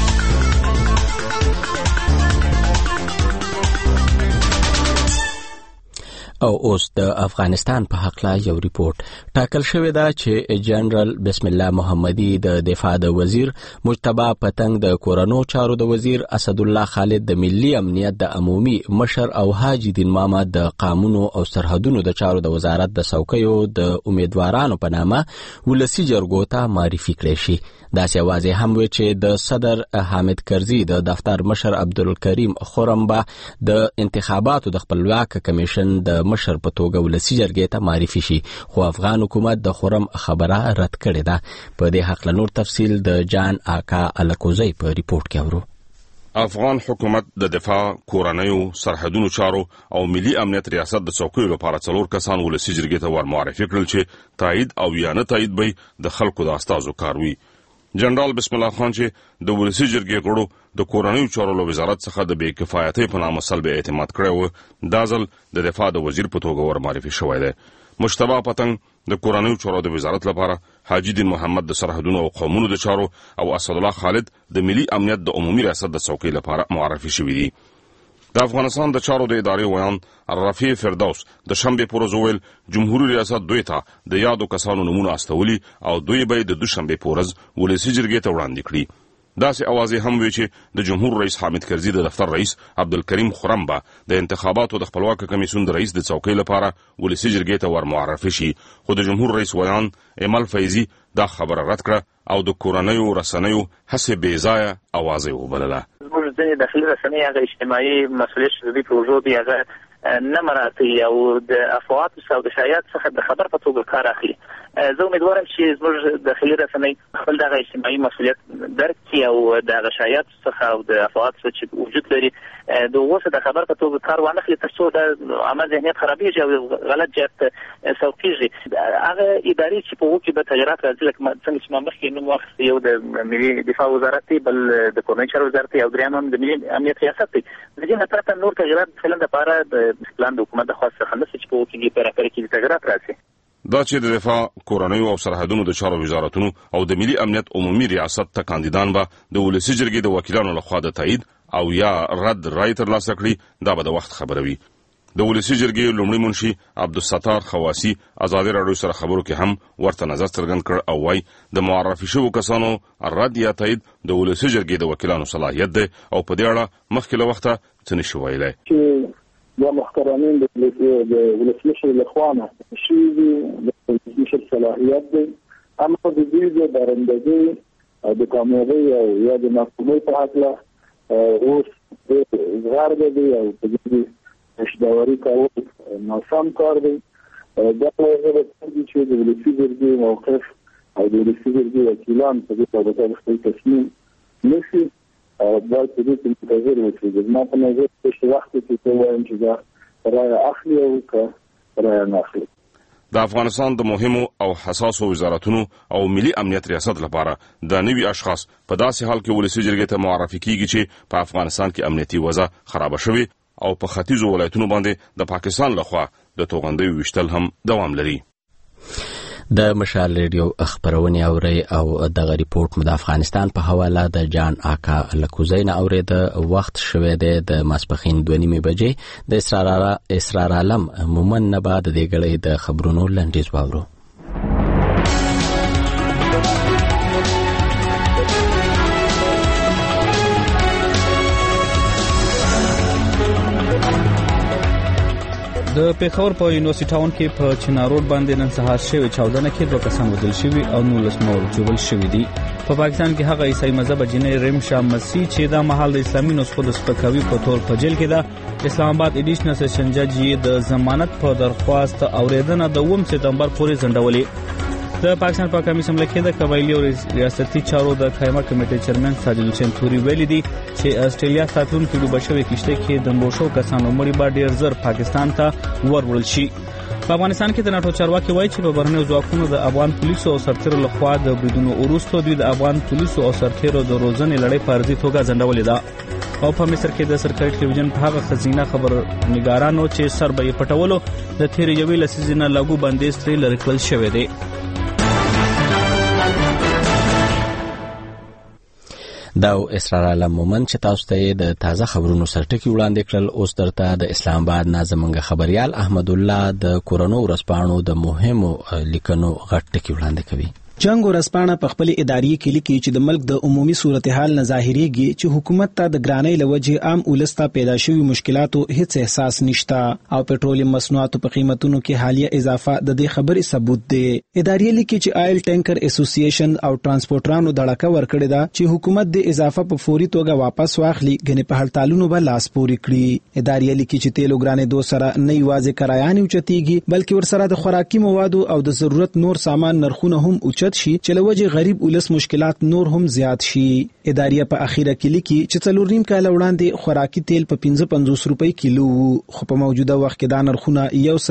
او اوس د افغانستان په حق لا یو ریپورت ټاکل شوی دا چې جنرال بسم الله محمدي د دفاع د وزیر، مجتبی پتنګ د کورونو چارو د وزیر، اسد الله خالد د ملي امنیت د عمومي مشر او حاجی دین محمد د قانون او سرحدونو د چارو د وزارت د څوکیو د امیدوارانو په نامه ولسی جرګو ته معرفي کړی شي. داسې واضح هم وي چې د صدر حامد کرزي د دفتر مشر عبدالکریم خرم به د انتخاباتو د خپلواک کمیشن د مشر په توګه ولسی جرګې ته معرفي شي، خو افغان حکومت د خرم خبره رد کړې ده. په دې حق له نور تفصیل د جان آقا الکوزی په ریپورت کې اورو.
افغان حکومت د دفاع، کورنیو، سرحدونو چارو او ملي امنیت ریاست د څوکیو لپاره 4 کسان ولسی جرګې ته ور معرفي کړل چې تایید او یا نه تایید به د خلکو د استازو کار وي. جنرال بسم الله خان چې د ولسی جرګې غړو د کورنیو چارو له وزارت څخه د بې کفایتۍ په نامه سلب اعتماد کړی و، دا ځل د دفاع د وزیر په توګه ور معرفي شوی دی. مجتبی پتنګ د کورنیو چارو د وزارت لپاره، حاجی دین محمد د سرحدونو او قومونو د چارو او اسد الله خالد د ملي امنیت د عمومي ریاست د څوکۍ لپاره معرفي شوي دي. د افغانستان د چارو د ادارې ویان رفیع فردوس د شنبه پر ورځ ویل جمهوریت ریاست دوی ته د یادو کسانو نمونه استولي او دوی به د دوشنبه پر ورځ ولسی جرګې ته وړاندې کړي. داسې اوازې هم وی چې د جمهور رئیس حامد کرزي د دفتر رئیس عبدالکریم خرم به د انتخاباتو د خپلواک کمیسیون د رئیس د څوکۍ لپاره ولسی جرګې ته ور معرفي شي، خو د جمهور رئیس ویان ایمل فیضی دا خبره رد کړه او د کورنیو رسنیو هڅې بې ځایه اوازې وبلله.
زموږ ځینې داخلي رسنۍ هغه اجتماعي مسؤلیت شدید پروژو دي هغه نه مراعاتوي او د افواهاتو او د شایعاتو څخه د خبر په توګه کار اخلي. زه امیدوارم چې زموږ داخلي رسنۍ خپل دغه اجتماعي مسؤلیت درک کړي او د شایعاتو څخه او د افواهاتو څخه چې وجود لري د هغو څخه د خبر په توګه کار وانخلي تر څو د عامه ذهنیت خرابېږي او غلط جهت ته سوق کېږي. هغه ادارې چې په هغو کې به تغیرات راځي لکه څنګه چې ما مخکې نوم واخیست، یو د ملي دفاع وزارت دی، بل د کورنیو چارو وزارت دی او درېیم هم د ملي امنیت ریاست دی. د دې نه پرته نور تغیرات فعلا دپاره د پلان د حکومت د خوا څخه نشته چې په هغو کې په راپور کې تغیرات راشي.
دا چې د دفاع، کورنیو او سرحدونو د چارو وزارتونو او د ملي امنیت عمومي ریاست ته کاندیدان به د ولسی جرګې د وکیلانو لخوا د تایید او یا رد رای ترلاسه کړي، دا به د وخت خبره وي. د ولسی جرګې لومړي منشي عبدالستار خواسی ازادي راډیو سره خبرو کې هم ورته نظر څرګند کړ او وايي د معرفي شوو کسانو رد یا تایید د ولسی جرګې د وکیلانو صلاحیت دی او په دې اړه مخکې له وخته څه نشي ویلی.
یا محترمین د ولسمشر لخوانه شي د ولسمشر صلاحیت دی، اما د دې د برندګۍ د کامیابی او یا د ناکامۍ په هکله اوس اظهار دی او په دې اشداوري کول ناسم کار دی. دا موضوع چې د ولسی جرګې موقف او د ولسی جرګې وکیلان په دې بابت خپل تصمیم نشي باید په دې کې منتظر اوسئ. زما په نظر چې وخت کې څه وایم چې دا رایه اخلي او که رایه نه اخلي.
د افغانستان د مهمو او حساسو وزارتونو او ملي امنیت ریاست لپاره د نوي اشخاص په داسې حال کې ولسی جرګې ته معرفي کیږي چې په افغانستان کې امنیتي وضع خراب شوي او په ختیځو ولایتونو باندې د پاکستان لخوا د توغندیو وشتل هم دوام لري.
د مشال ریډیو خبرونه اوري او د ریپورت مد افغانستان په حواله د جان آکا لکوزین اوري د وخت شوه د ماسپخین 2:30 بجې د اسرار عالم مومن نه بعد د غړې د خبرونو لنډیز واورو.
د پیښور په یونیورسيټي ټاون کې په چنار روډ باندې نن سهار شوی چاودنه کې 2 کسان وژل شوي او 19 نور ژوبل شوي دي. په پاکستان کې هغه عیسائی مذهب جنې ریم شاه مسیح چې د محل د اسلامي نسخو د سپکاوي په تور په جیل کې ده. اسلام آباد ایډیشنل سیشن جج یې د ضمانت په درخواست اوریدنه د 9 سپتمبر پورې ځنډولې. د پاکستان په کمیسیون ملکه د قبایلی او ریاستي چارو د قائمه کمیټې چیرمن ساجد حسین توري ویلي دي چې استرالیا ساتون کې د بشوي کشته کې د موشو کسانو مړي با ډیر زر پاکستان ته ورول شي. په افغانستان کې د ناتو چارواکي وایي چې په برنو ځواکونو د افغان پولیسو او سرتیرو لخوا د بریدونو وروسته د افغان پولیسو او سرتیرو د روزنې لړۍ په ارزي توګه ځنډولې ده. او په مصر کې د سرکاري ټلویزیون په هغه خزینه خبر نگارانو چې سر به پټولو د تیر یوې لسیزې نه لاګو بندیز ترې لري کړل شوې ده. دا اسرار عالم مومن چې تاسو ته د تازه خبرونو سرټکی وړاندې کړل. اوس درته د اسلام آباد نازمنګ خبريال احمد الله د کورونو ورسپانو د مهمو لیکنو غټ ټکی وړاندې کوي.
جنگ ورسپانه په خپل اداري کې لیکي چې د ملک د عمومي صورتحال نه ظاهريږي چې حکومت ته د ګرانۍ لوجه عام ولستا پیدا شوی مشکلاتو هیڅ احساس نشتا او پټرولیم مصنوعاتو په قیمتونو کې حالیه اضافه د دې خبرې ثبوت دی. اداري لیکي چې آیل ټانکر اسوسییشن او ترانسپورټرانو دړکه ورکړی دا چې حکومت د اضافه په فوري توګه واپس واخلي غني په هړتالونو به لاس پوري کړي. اداري لیکي چې تیلو ګرانې دوه سره نه یوازې کرایانې اوچتيږي بلکې ورسره د خوراکي موادو او د ضرورت نور سامان نرخونه هم اوچت شي چې لوجه غریب ولس مشکلات نور هم زیات شي. اداریه په اخیره کې لیکي چې 4 کال وړاندې خوراکي تیل په 55 روپۍ کیلو خو په موجوده وخت کې دا نرخونه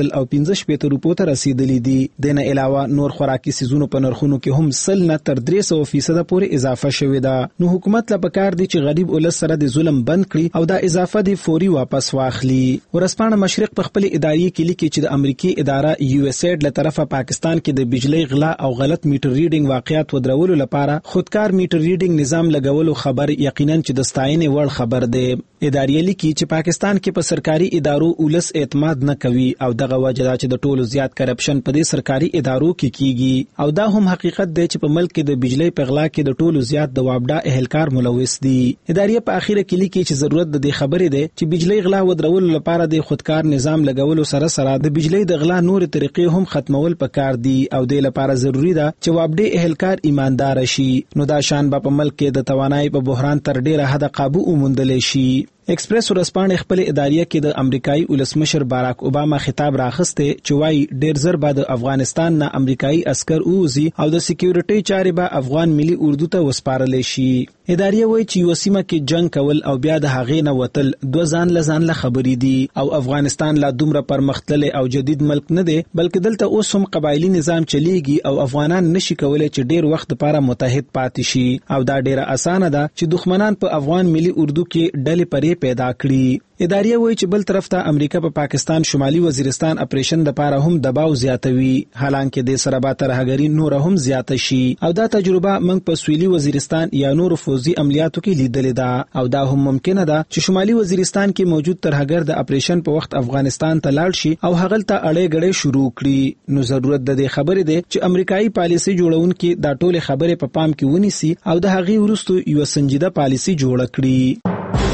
115 روپو ته رسیدلي دي. دنه علاوه نور خوراکي سيزونو په نرخونو کې هم 100 نه تر 300% پورې اضافه شوې ده. نو حکومت لا پکار دي چې غریب ولس سره د ظلم بند کړي او دا اضافه دي فوري واپس واخلي. ورسپانه مشرق په خپل اداري کې لیکي چې د امریکای اداره یو اس ایډ له طرفه پاکستان کې د بجلی غلا او غلط میټر ریډینګ واقعیت ودرولو لپاره خودکار میټر ریډینګ نظام لګولو خبر یقینا چې د ستاینې وړ خبر دی. اداري لیکي چې پاکستان کې په سرکاري ادارو ولس اعتماد نه کوي او دغه وجه دا چې د ټولو زیات کرپشن په دې سرکاري ادارو کې کیږي او دا هم حقیقت دی چې په ملک کې د بجلی په غلا کې د ټولو زیات د وابډا اهلکار ملوث دي. اداري په اخیره کې لیکي چې ضرورت د دې خبرې دی چې بجلی غلا ودرولو لپاره د خودکار نظام لګولو سره سره د بجلی د غلا نور طریقې هم ختمول پکار دي او د لپاره ضروری ده چې وابډې اهلکار ایماندار شي. نو دا شان په ملک کې د توانایي په بحران تر ډیره حد قابو وموندل شي. ایکسپریس ورسپانه خپل اداریه کې د امریکایي ولسمشر باراک اوباما خطاب راخسته چې وايي ډیر زر بعد افغانستان نه امریکایي عسكر اوزي او د سکیورټي چارې به افغان ملي اردو ته وسپارل شي. اداریه وایي چې وسیمه کې جنگ کول او بیا د هغې نه وتل دوه ځان له خبرې دي او افغانستان لا دومره پرمختللی او جدید ملک نه دی بلکې دلته اوس هم قبایلی نظام چلیږي او افغانان نشي کولای چې ډیر وخت لپاره متحد پاتې شي او دا ډیره اسانه ده چې دښمنان په افغان ملي اردو کې ډلې پرې پیدا کړي. اداریه وایي چې بل طرف ته امریکا په پاکستان شمالي وزیرستان اپریشن د لپاره هم دباو زیاتوي حالانکه د سره به ترهګری نور هم زیات شي او دا تجربه موږ په سویلي وزیرستان یا نور فوزي عملیاتو کې لیدلې ده او دا هم ممکنه ده چې شمالي وزیرستان کې موجود ترهګر د اپریشن په وخت افغانستان ته لاړ شي او هغه ته اړې غړې شروع کړي. نو ضرورت د دې خبرې ده چې امریکایي پالیسي جوړونکي دا ټول خبرې په پام کې ونیسي او د هغې وروسته یو سنجیده پالیسي جوړ کړي.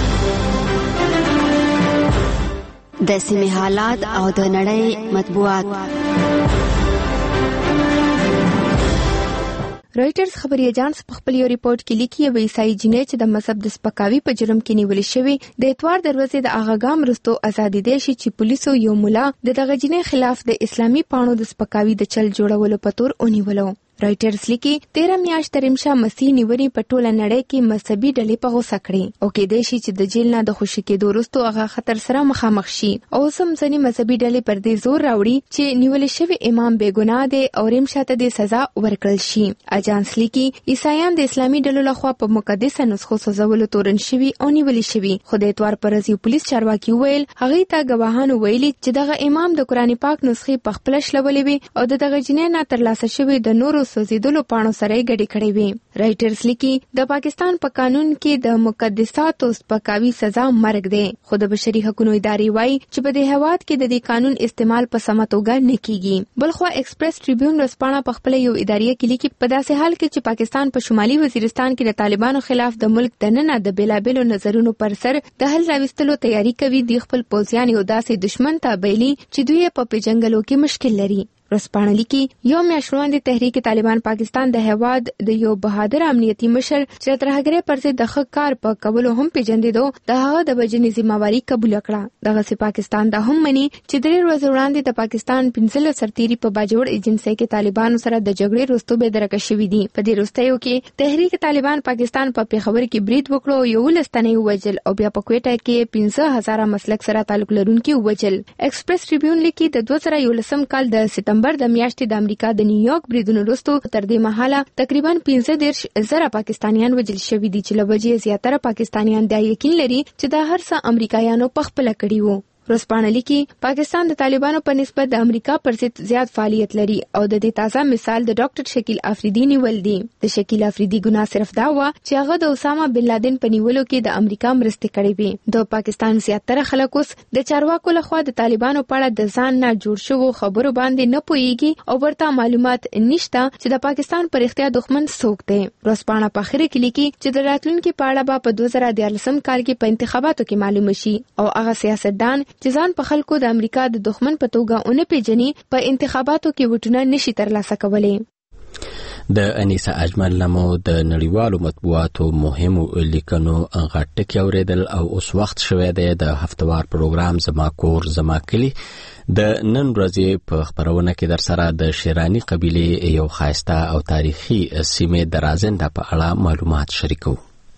د سیمې حالات او د نړۍ مطبوعات.
رويټرز خبري اژانس په خپل یو ریپورت کې لیکي یو عیسائی جنې چې د مذهب د سپکاوي په جرم کې نیول شوی د اتوار دروازې د اغاګام رستو ازادي دي چې پولیسو یو مولا د دغه جنې خلاف د اسلامي پاڼو د سپکاوي د چل جوړولو په تور ونیولو. رائټرز لیکي 13 میاشت رمشا مسیح نیولې په ټوله نړۍ کې مذهبي ډلې په غوسه کړې او کېدای شي چې د جیل نه د خوشي کېدو وروسته هغه خطر سره مخامخ شي او سم ځینې مذهبي ډلې پر دې زور راوړي چې نیول شوی امام بې ګناه دی او رمشا ته د سزا ورکړل شي. اجانس لیکي عیسایان د اسلامي ډلو لخوا په مقدسه نسخو سوځولو تورن شوي او نیول شوي. خو د اتوار پر ورځ پولیس چارواکي ویل هغه ته گواهانو ویلي چې دغه امام د قرآن پاک نسخې په خپل شلولې وي او دغه جنې نه ترلاسه شوی د نورو سوځیدلو پاڼو سره ګډي کړې وي. رائټرز لیکي د پاکستان په قانون کې د مقدساتو سپکاوي سزا مرګ دی خو د بشري حقوقو ادارې وایي چې په دې هواد کې د دې قانون استعمال په سمه توګه نه کیږي. بلخو ایکسپریس ټریبیون ورځپاڼه په خپل یو ادارې کې لیکي په داسې حال کې چې پاکستان په شمالي وزیرستان کې د طالبانو خلاف د ملک دننه د بیلابېلو نظرونو پر سر د حل راوستلو تیاری کوي د خپل پوځیان یو داسې دشمن ته بیلي چې دوی په پیجنګلو کې مشکل لري. ورځپاڼه لیکي یو میاشت وړاندې تحریک طالبان پاکستان د هواد د یو بهادر امنیتي مشر چې ترهګرۍ پر ضد د ښه کار په کولو هم پیژندېدو د هغه د وژنې ذمہواري قبول کړه. دغسې پاکستان دا هم مني چې 3 ورځې وړاندې د پاکستان 15 سرتیري په باجوړ ایجنسۍ کې طالبانو سره د جګړې وروسته بېدرکه شوي دي. په دې وروستیو کې تحریک طالبان پاکستان په پیښور کې برید وکړو او 11 تنه ووژل او بیا په کوټه کې 15000 مسلک سره تعلق لرونکي ووژل. ایکسپریس ټریبیون لیکي د 2011 کال د ستمبر د میاشتې د امریکا د نیویارک بریدونو وروسته تر دې مهاله تقریبا 15,000 پاکستانیان وژل شوي دي چې له وجې زیاتره پاکستانیان دا یقین لري چې دا هر څه امریکایانو په خپله کړي وو. ورځپاڼه لیکي پاکستان د طالبانو په نسبت د امریکا پر ضد زیات فعالیت لري او د دې تازه مثال د ډاکټر شکیل افریدي نیول دی. د شکیل افریدي ګناه صرف دا و چې هغه د اسامه بن لادن په نیولو کې د امریکا مرستې کړې وي. د پاکستان زیاتره خلک اوس د چارواکو لخوا د طالبانو په اړه د ځان نه جوړ شوو خبرو باندې نه پوهیږي او ورته معلومات نشته چې د پاکستان پر اختیار دښمن څوک دی. ورځپاڼه په اخر کې لیکي چې د راتلونکي په اړه په 2014 کال کې په انتخاباتو کې معلوم شي او هغه سیاستدان چې ځان په خلکو د امریکا د دښمن په توګه اون پیژني په انتخاباتو کې وټونه نشي ترلاسه کولی.
د انیسا اجمل نمو د نړیوالو مطبوعاتو مهمو لیکنو غټ ټکی اوریدل او اوس وخت شوه د هفتوار پروګرام زما کور زما کلی د نن ورځې په خبرونه کې در سره د شیرانی قبیله یو خاصه او تاریخي سیمه درازنده په اړه معلومات شریکو.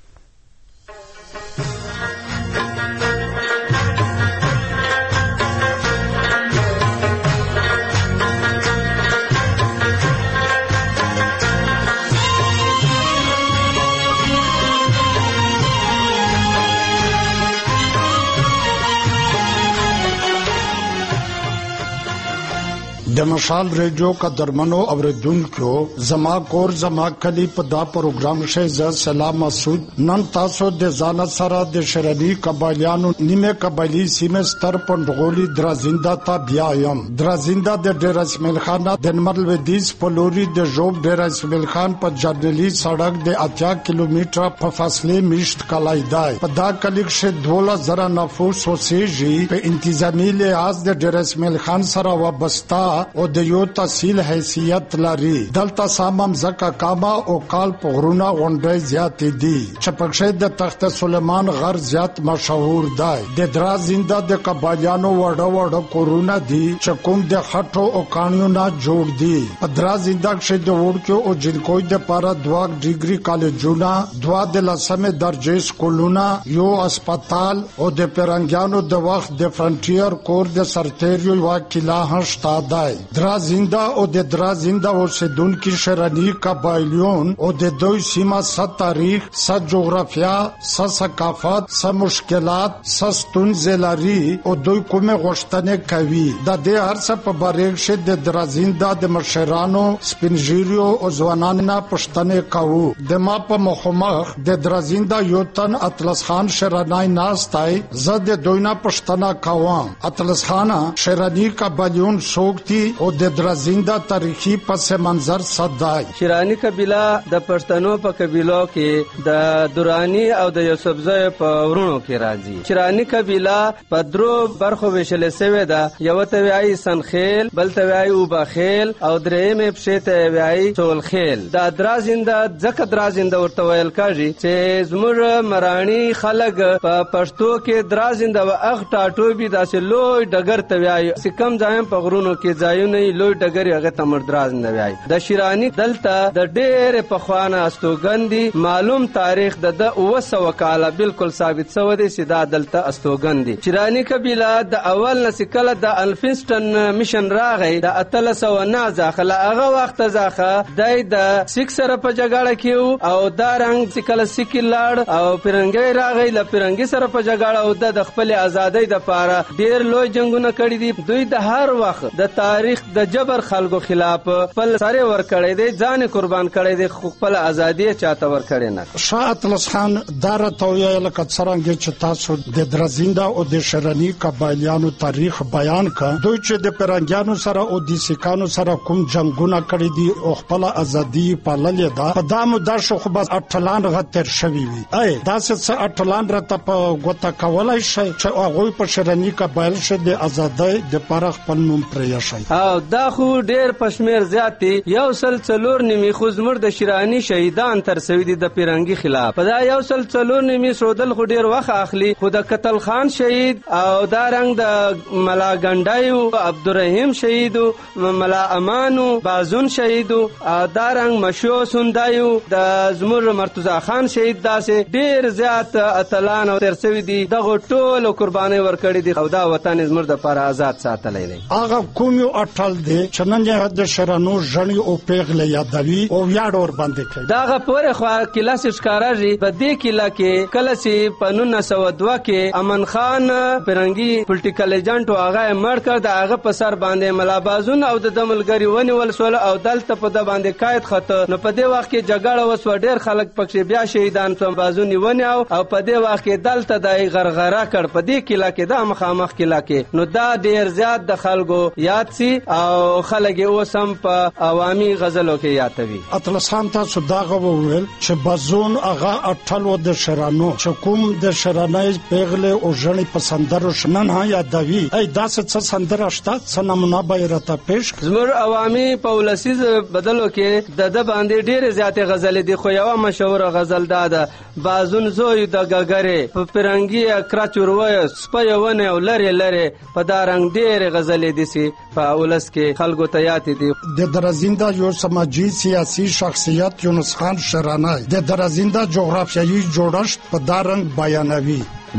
د مشال ریډیو کا درمنو اوریدونکو زما کور زما کلی په دا پروګرام شه سلام مسعود نن تاسو د ځان سره د شرعي قبایلیانو نیمه قبایلی سیمه ستر پندغولي درازنده تا بیا یم. درازنده د ډیر اسماعیل خان د نمرل ودیس په لوري د جوب ډیر اسماعیل خان په جرنلی سړک د 80 کیلومتره په فاصله میشت کلای دی. په دا کلیک شه 12,000 نفوس اوسېږي. په انتظامی لحاظ د ډیر اسماعیل خان سره وابسته او د یو تحصیل حیثیت لري. دلته سامم زکه کاما او کال په غرونه غونډې زیات دي. چپکشه د تخت سلیمان غر زیات مشهور دی. د درازنده د قبایلیانو وړه کورونه دي چې کوم د خټو او کانیو نه جوړ دي. په درازنده کې د ورکو او جنکوي د پاره 2 ډیګري کالجونه 2 د لسمه درجه سکولونه یو هسپتال او د پیرنګانو د وخت د فرنټیر کور د سرتیریو واکیلا هشتا دی. درازنده او د درازنده اوسیدونکو شرعي قبایلیون او د دوی سیمه ست تاریخ ست جغرافیا ست ثقافت ست مشکلات ست تنزلاری او دوی کومه غوښتنه کوي. د دې هرڅه په باره کې د درازنده د مشرانو سپینجیریو او ځوانانو پښتنه کوو. د ما په مخمخ د درازنده یو تن اطلس خان شرعي ناستای زه د دوی نه پښتنه کوم. اطلس خان شرعي قبایلیون سوکتی او د درازنده تاریخي پس منظر صدای.
شیرانی قبیله د پښتنو په قبیلو کې د دورانی او د یوسفزی په ورونو کې راځي. شیرانی قبیله په درو برخو ویشل شوې ده. یو ته وایي سنخیل، بل ته وایي اوباخیل او درېمه پښې ته وایي ټولخیل. دا درازنده ځکه درازنده ورته ویل کېږي چې زموږ مرانی خلک په پښتو کې درازنده او اغ ټاټوبي داسې لوی ډګر ته وایي. سکم ځایم په غرونو کې ځای ځایونه لوی ډګر هغه ته مردراز نه وایي. د شیرانی دلته د ډېر پخوانه استوګندي معلوم تاریخ د 900 کاله بالکل ثابت شوی دی چې دا دلته استوګندي. شیرانی قبیله د اول نسکله د الفینسټن میشن راغی د 1309 ځخه هغه وخت ځخه د سیک سره په جګړه کې او دا رنګ سکله سیک لاړ او پیرنګي راغی ل پیرنګي سره په جګړه او د خپل ازادۍ د پاره ډېر لوی جنگونه کړی دي. دوی د هر وخت د تاریخ د جبر خلکو خلاف خپل سره ور کړی دي، ځان قربان کړی دي، خپل ازادي چاته ور کړی نه.
شاه اطلس خان دار تویا لکه څنګه چې تاسو د درزیندا او د شرنی قبایلیانو تاریخ بیان کړ. دوی چې د پیرنګیانو سره او د سیکانو سره کوم جنگونه کړی دي او خپل ازادي پاللې ده په دامو د شو خو بس اټلان غتر شوی وي. ای دا څه اټلان راته په غوته کولای شي چې هغه په شرنی قبایل شه د ازادۍ د پاره خپل نوم پرې شي.
او دا خو ډېر پښمیر زیاتی 104 نیمه خو زمر د شیرانی شهیدان تر سوي دي د پیرنګي خلاف. په دا 104 نیمه سودل خو ډېر وخت اخلي. خو د قتل خان شهید او دا رنګ د ملا ګنډایو عبدالرحیم شهید، ملا امانو بازون شهید او دا رنګ مشو سندایو د زمر مرتضی خان شهید، داسې ډېر زیات اتلان او تر سوي دي دغه ټول قرباني ورکړي دي او دا وطن زمر د پر آزاد ساتلای دی.
هغه کوم یو اټل دی چې نن یې د شرانو ژړی او پیغله یادوي او یاد ور باندې کوي. داغه پورې خو کلاس ښکاراږي په دې کلا کې کله چې په 1902 کې امن خان پیرنګي پولیټیکل ایجنټ هغه مړ کړ. د هغه په سر باندې ملابازون او د دملګری ونیول سول او دلته په د باندې قائد خط نو په دې وخت کې جګړه وسو، ډېر خلک پکې بیا شهیدان شو، بازونی ونیو او په دې وخت کې دلته د غرغره کړ په دې کلا کې د مخامخ کلا کې. نو دا ډېر زیات د خلکو یاد سي او خلک اوسم په عوامي غزلو کې یادوي. اطلس خان تاسو دا غوول چې بازون هغه اټلو د شرانو چې کوم د شرانای پیغله او ژړی په سندرو شنن ها یادوي. ای دا څه سندره شته څه نمونه به راته پیش
زمر عوامي په ولسیز بدلو کې د باندې ډېر زیات غزل دي. خو یو مشهور غزل ده بازون زوی د ګګره په پیرنګي اکرا چوروي سپيونه او لری لری په دارنګ ډېر غزل دي سي په ولس کې خلکو ته یاد دي.
د درزیندا یو سماجی سیاسي شخصیت یونس خان شرانای د درزیندا جغرافیایي جوړښت په دارنګ بیانوي.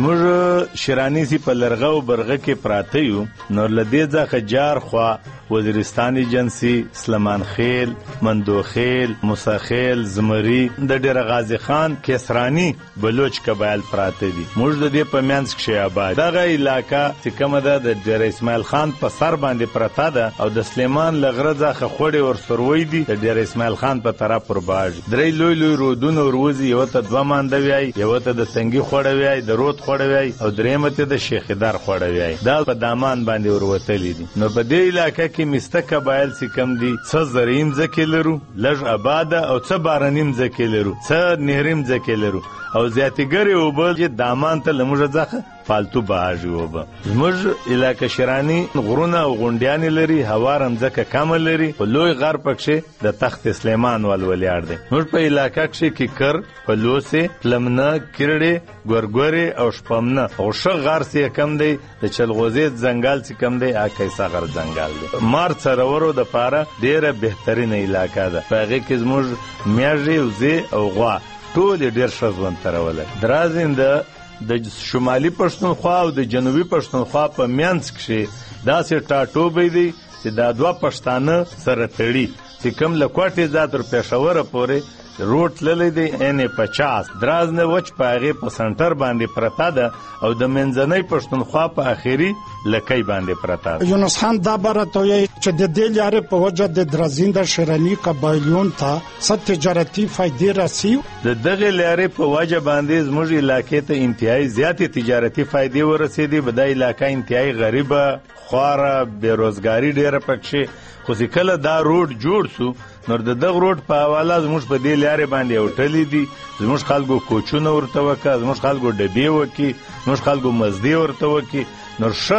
موږ شیرانی سي په لرغه او برغه کې پراته یو. نور لدې ځخه جار خوا وزیرستان ایجنسی، سلمان خیل، مندوخیل، موسیخیل، زمری د ډېر غازی خان کسرانی بلوچ قبایل پراته دي. موږ د دې په منځ کې آباد دغه علاقہ چې کومه ده د ډېر اسماعیل خان په سر باندې پراته ده او د سلیمان لغره ځخه خوړې ور سروي دي د ډېر اسماعیل خان په طرف پر باج. درې لوی لوی رودونه وروزي، یو ته 2 مانده وی، یو ته د تنګي خوړه وی، د رود خوړه وی او درېمه ته د شیخدار خوړه وی. دا په دامان باندې وروتلې دي. نو په دې علاقہ کې مسته قبایل سی کم دي، څه زرعیم ځکه لرو، لږ آباد او څه بارانیم ځکه لرو، څه نهریم ځکه لرو او زیاتګری او بل چې دامان ته لموږه ځخه فالتو باجی وبا. زموږ علاقه شیرانی غرونه او غونډیان لري، هوا رمځکه کم لري، په لوی غر پکښه د تخت سلیمان ولولیار دي. موږ په علاقه کې کیکر، پلوسه، پلمنه، کړړې، ګورګوري او شپمنه او ش غر سي کم دی، د چلغوزې ځنګل سي کم دی، اکه ساغر ځنګل دی. مار سرورو د پاره ډیره بهترینه علاقه ده. پهغه کې زموږ میاجي او زی او غوا ټول ډیر شزون ترول. درازنده د شمالي پښتونخوا او د جنوبي پښتونخوا په منځ کې داسې ټاټوبې دي چې دا دوه پښتانه سره تړي چې کوم له کوټې ځا تر پېښور پورې روټ للی دی ان 50 درازنه وچ پاغه په سنټر باندې پرتا ده او د منځنۍ پښتونخوا په اخیری لکۍ باندې پرتا ده.
یونس خان دا برته چې د دې لارې په وجه د درزینده شرنی قبایلون ته ست تجارتي فائدې راسي.
د دغه لارې په وجه باندې زموږ علاقې ته انتهایی زیاتې تجارتي فائدې ورسېدي. په دې علاقې انتهایی غریبه، خواره، بیروزګاری ډیره پکښې. خو کله دا روډ جوړ سو نو د دغه روډ په حواله زموږ په دې لارې باندې اوټلې دي. زموږ خلکو کوچونه ورته وکړه، زموږ خلکو ډبې وکړي، زموږ خلکو مزدې ورته وکړي. نو ښه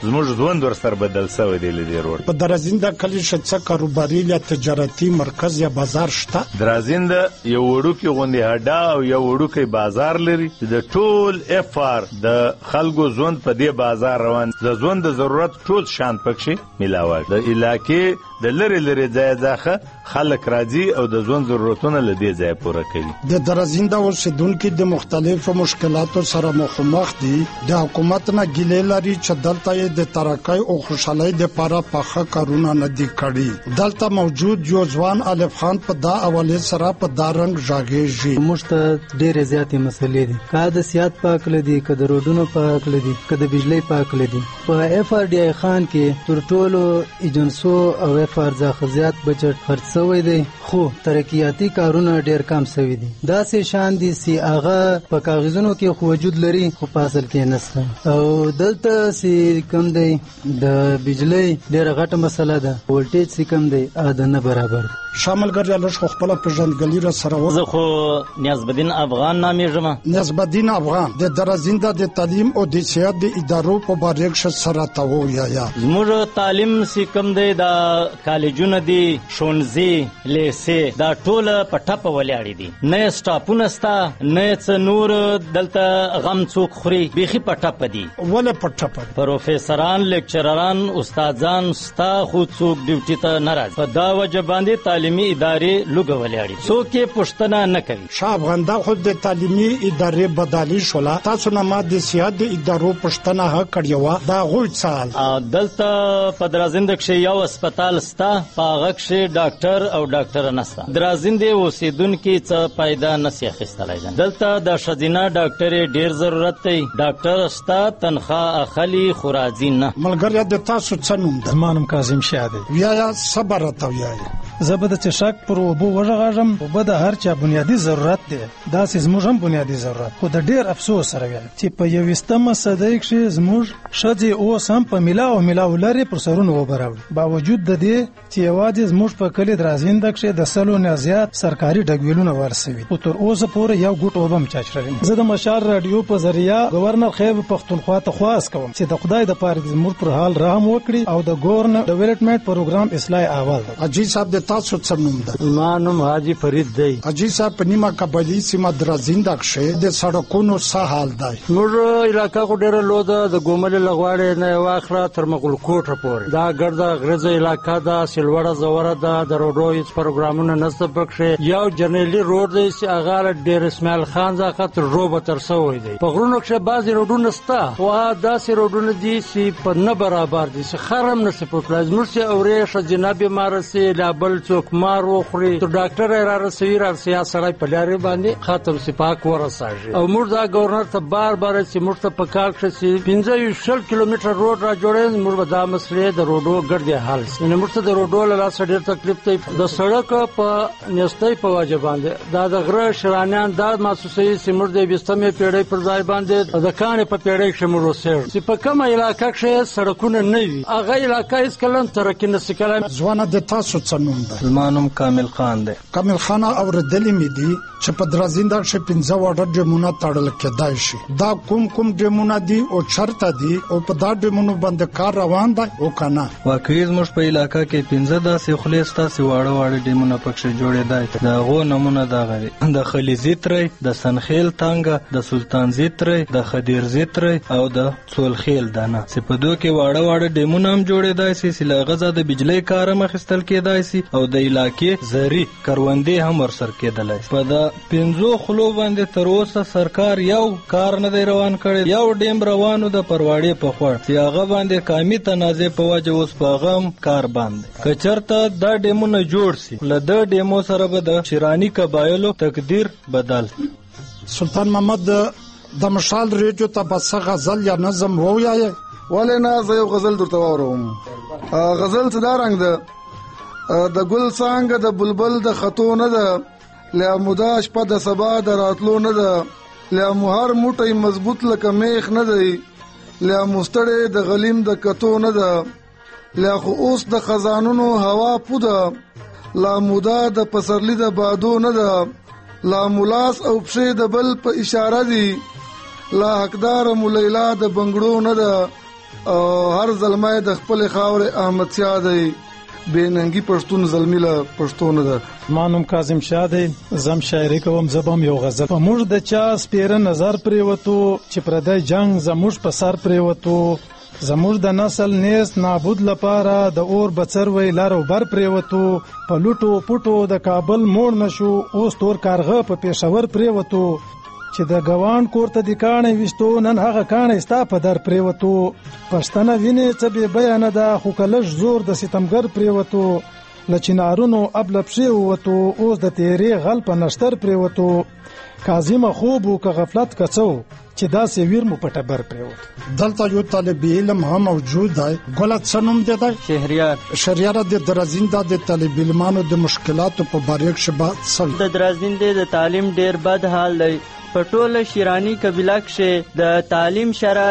زموږ ژوند ورسره بدل شوی دی له روډ.
په درازینده کلی څه کاروباري یا تجارتي مرکز یا بازار شته؟
درازینده یو وړوکی غوندې هډا او یو وړوکی بازار لري. د ټول افار د خلکو ژوند په دې بازار روان، د ژوند د ضرورت ټول شان پکې ملاوي. د علاقې د لری لری ځای ځخه خلک راځي او د ژوند ضرورتونه له دې ځای پوره کوي.
د درازینده اوسیدونکو د مختلفو مشکلاتو سره مخامخ دي. د حکومت نه ګیلې لري چې دلته یې د ترقۍ او خوشحالۍ لپاره پخه کارونه نه دي کړي. دلته موجود یو ځوان الف خان په دا حواله سره په دا رنګ ژاغېږي.
موږ ته ډېرې زیاتې مسلې دي، که د سیاحت پاک لدی، که د روډونو پاک لدی، که د بجلی پاک لدی. په اف آر ډی آی خان کې تر ټولو ایجنسو او اف آر ځخه زیات بجټ خرڅ شوی دی، خو ترقیاتي کارونه ډېر کم شوي دي. داسې شان دي چې هغه په کاغذونو کې خو وجود لري خو په اصل کې نشته. او دلته چې کم دی د بجلی ډېره غټه مسله ده، ولټیج چې کم دی دا نه برابر.
شامل ګرځي لږ خو خپل پیژندګلوي را سره
زه خو نیازبدین افغان نامېږم.
نیازبدین افغان د درازینده د تعلیم او د سیاحت د ادارو په باره کې سره تاو یا
زموږ تعلیم چې کم دی دا کالجونه دي، شونځي، لیسې دا ټول په ټپه ولاړې دي. نه سټاپونه ستا، نه څه نور دلته غم څوک خوري، بیخي په ټپه دي.
ولې په ټپه؟
پروفیسران، لیکچرران، استادان ستا خو څوک ډیوټي ته نه راځي. په دا وجه باندې تعلیمي ادارې لوګه ولاړې، څوک یې پوښتنه نه کوي.
شاه افغان دا خو د تعلیمي ادارې بدالي شوله. تاسو نه ما د سیاحت د ادارو پوښتنه ها کړې و، دا غوښ سال
دلته په درازینده کې یو هسپتال ستا، په هغه کې ډاکټر او ډاکټر نسته. درازینده اوسیدونکو څه پیدا نشي اخیستلای. دلته د شذینا ډاکټر ډیر ضرورت دی. ډاکټر ستا تنخواه اخلي خو راځي نه.
ملګری د تاسو څه نوم ده؟
زمانم کاظم شاه دی.
ویا صبر ته ویا
زه به د چشک پر اوبو وژغاږم، اوبه د هر چا بنیادي ضرورت دی. داسې زموږ هم بنیادي ضرورت، خو د ډېر افسوس سره وایم چې په 21مه صدۍ کې زموږ ښځې اوس هم په میلاو لرې پر سرونو اوبه راوړي، باوجود د دې چې یوازې زموږ په کلي درازینده کې د 100 نه زیات سرکاري ډګویلونه ورسوي او تر اوسه پورې یو ګوټ اوبه هم چاچري. زه د مشال رادیو په ذریعہ گورنر خیب پختونخوا ته خواست کوم چې د خدای د پاره زموږ پر حال رحم وکړي او د گورنر ډیولپمنٹ پروګرام اصلاح اول.
اجي صاحب د تاسو څه نوم ده؟
ما نوم حاجی فرید دی.
اجي صاحب په نیمه قبایلی سیمه درازینده کې د سړکونو څه حال دی؟
موږ علاقہ کو ډېر لو ده، د ګومل لغواړې نه واخره تر مغل کوټه پورې دا ګرځه غرزه علاقہ ده، سلوړه زوره ده، د روډو هیڅ پروګرامونه نشته پکې. یو جرنیلی روډ دی چې هغه ډېر اسماعیل خان ځخه تر روبه تر سوې دی. په غرونو کې بعضی روډونه شته او داسې روډونه دي چې په نه برابر دي چې خرم نشي پکړای. زموږ چې اورې جناب بیمار سي لابل څوک مار وخوري ته ډاکټر را رسوي را سیاسړای په لارې باندې ختم سپاک ورساږي. او موږ دا گورنر ته بار چې موږ ته په کار کې 15 کیلومتر روډ را جوړې. موږ دا مسلې د روډو ګرځي حل نه، موږ ته د روډو له لاسه ډېر تکلیف دی. د سړک په نستۍ په وجه باندې دا د غره شرانیان دا محسوسوي چې موږ د 20مې پیړۍ پر ځای باندې د کانې په پیړۍ کې موږ اوسېږو چې په کومه علاقه کې سړکونه نه وي هغه علاقه هیڅ کله ترقي نشي کولای.
ځوانه د تاسو څه نوم ده؟
زمانم کامل خان دی.
کامل خان اوریدلې مې دي چې په درازینده کې 15 وړه ډیمونه تړل کېدای شي. دا کوم ډیمونه دي او چرته دي او په دا ډیمونو باندې کار روان دی او کنه؟
واقعي زموږ په علاقہ کې 15 داسې خلیستا سي واړه ډیمونه پکې جوړېدای. دا غو نمونه دا غري د خلیزي ترې، د سنخیل تانګه، د سلطان زیترې، د خدیر زیترې او د څولخیل دانه چې په دوه کې واړه ډیمونه هم جوړېدای سي چې لغزه د بجلی کار مخستل کېدای سي او د علاقې زری کروندې هم ورسره کېدلای. په دا 15 خلو باندې تر اوسه سرکار یو کار نه دی روان کړی. یو ډیم روانو د پرواړې په خوا چې هغه باندې قومي تنازع په وجه اوس په غم کار باندې کچرته دا ډیمونه جوړ سي له د ډیمو سره به د شیرانی قبایلو تقدیر بدل.
سلطان محمد د مشال ریډیو ته بس غزل یا نظم وایي؟
ولې نه، زه یو غزل درته واورم. غزل څه دا رنګ ده، د ګل څانګه د بلبل د خطو نه ده، له مودا شپه د سبا د راتلو نه ده، له مهر موټی مضبوط لکه میخ نه دی، له مستړی د غلیم د کتو نه ده، له خو اوس د خزانونو هوا پوده، لا مودا د پسرلی د بادو نه ده، لا ملاس او پښې د بل په اشاره دي، لا حقدار مولیلا د بنگړو نه ده، هر زلمه د خپل خاورې احمدشاه دی بیننګي پښتون زلمی له پښتون ده.
مانوم کاظم شاه دی، زم شاعري کوم، زبم یو غزل. په موږ د چا سپیره نظر پریوتو چې پردی جنگ زموږ په سر پریوتو، زموږ د نسل نیست نابود لپاره د اور بڅر وی لارو بر پریوتو، په لوټو پټو د کابل موړ نشو، اوس تور کارغه په پېښور پریوتو، چې د ګوان کور ته د کاڼې وشتو نن هغه کاڼې ستا په در پریوتو، پښتنه وینې څه بې بیانه ده خو کلش زور د ستمګر پریوتو، له چنارونو اب له پښې ووتو اوس د تیرې غل په نشتر پریوتو، کاظمه خوب و که غفلت کڅو چې داسې ویر مو په ټبر پریوتو.
دلته یو طالب علم هم موجود دی. ګوله څه نوم دی؟ شهریار د درازینده د طالب علمانو د مشکلاتو په باره کې شبه سل
د درازینده د تعلیم ډیر بد حال دی. په ټوله شیرانی قبیله کې د تعلیم شرح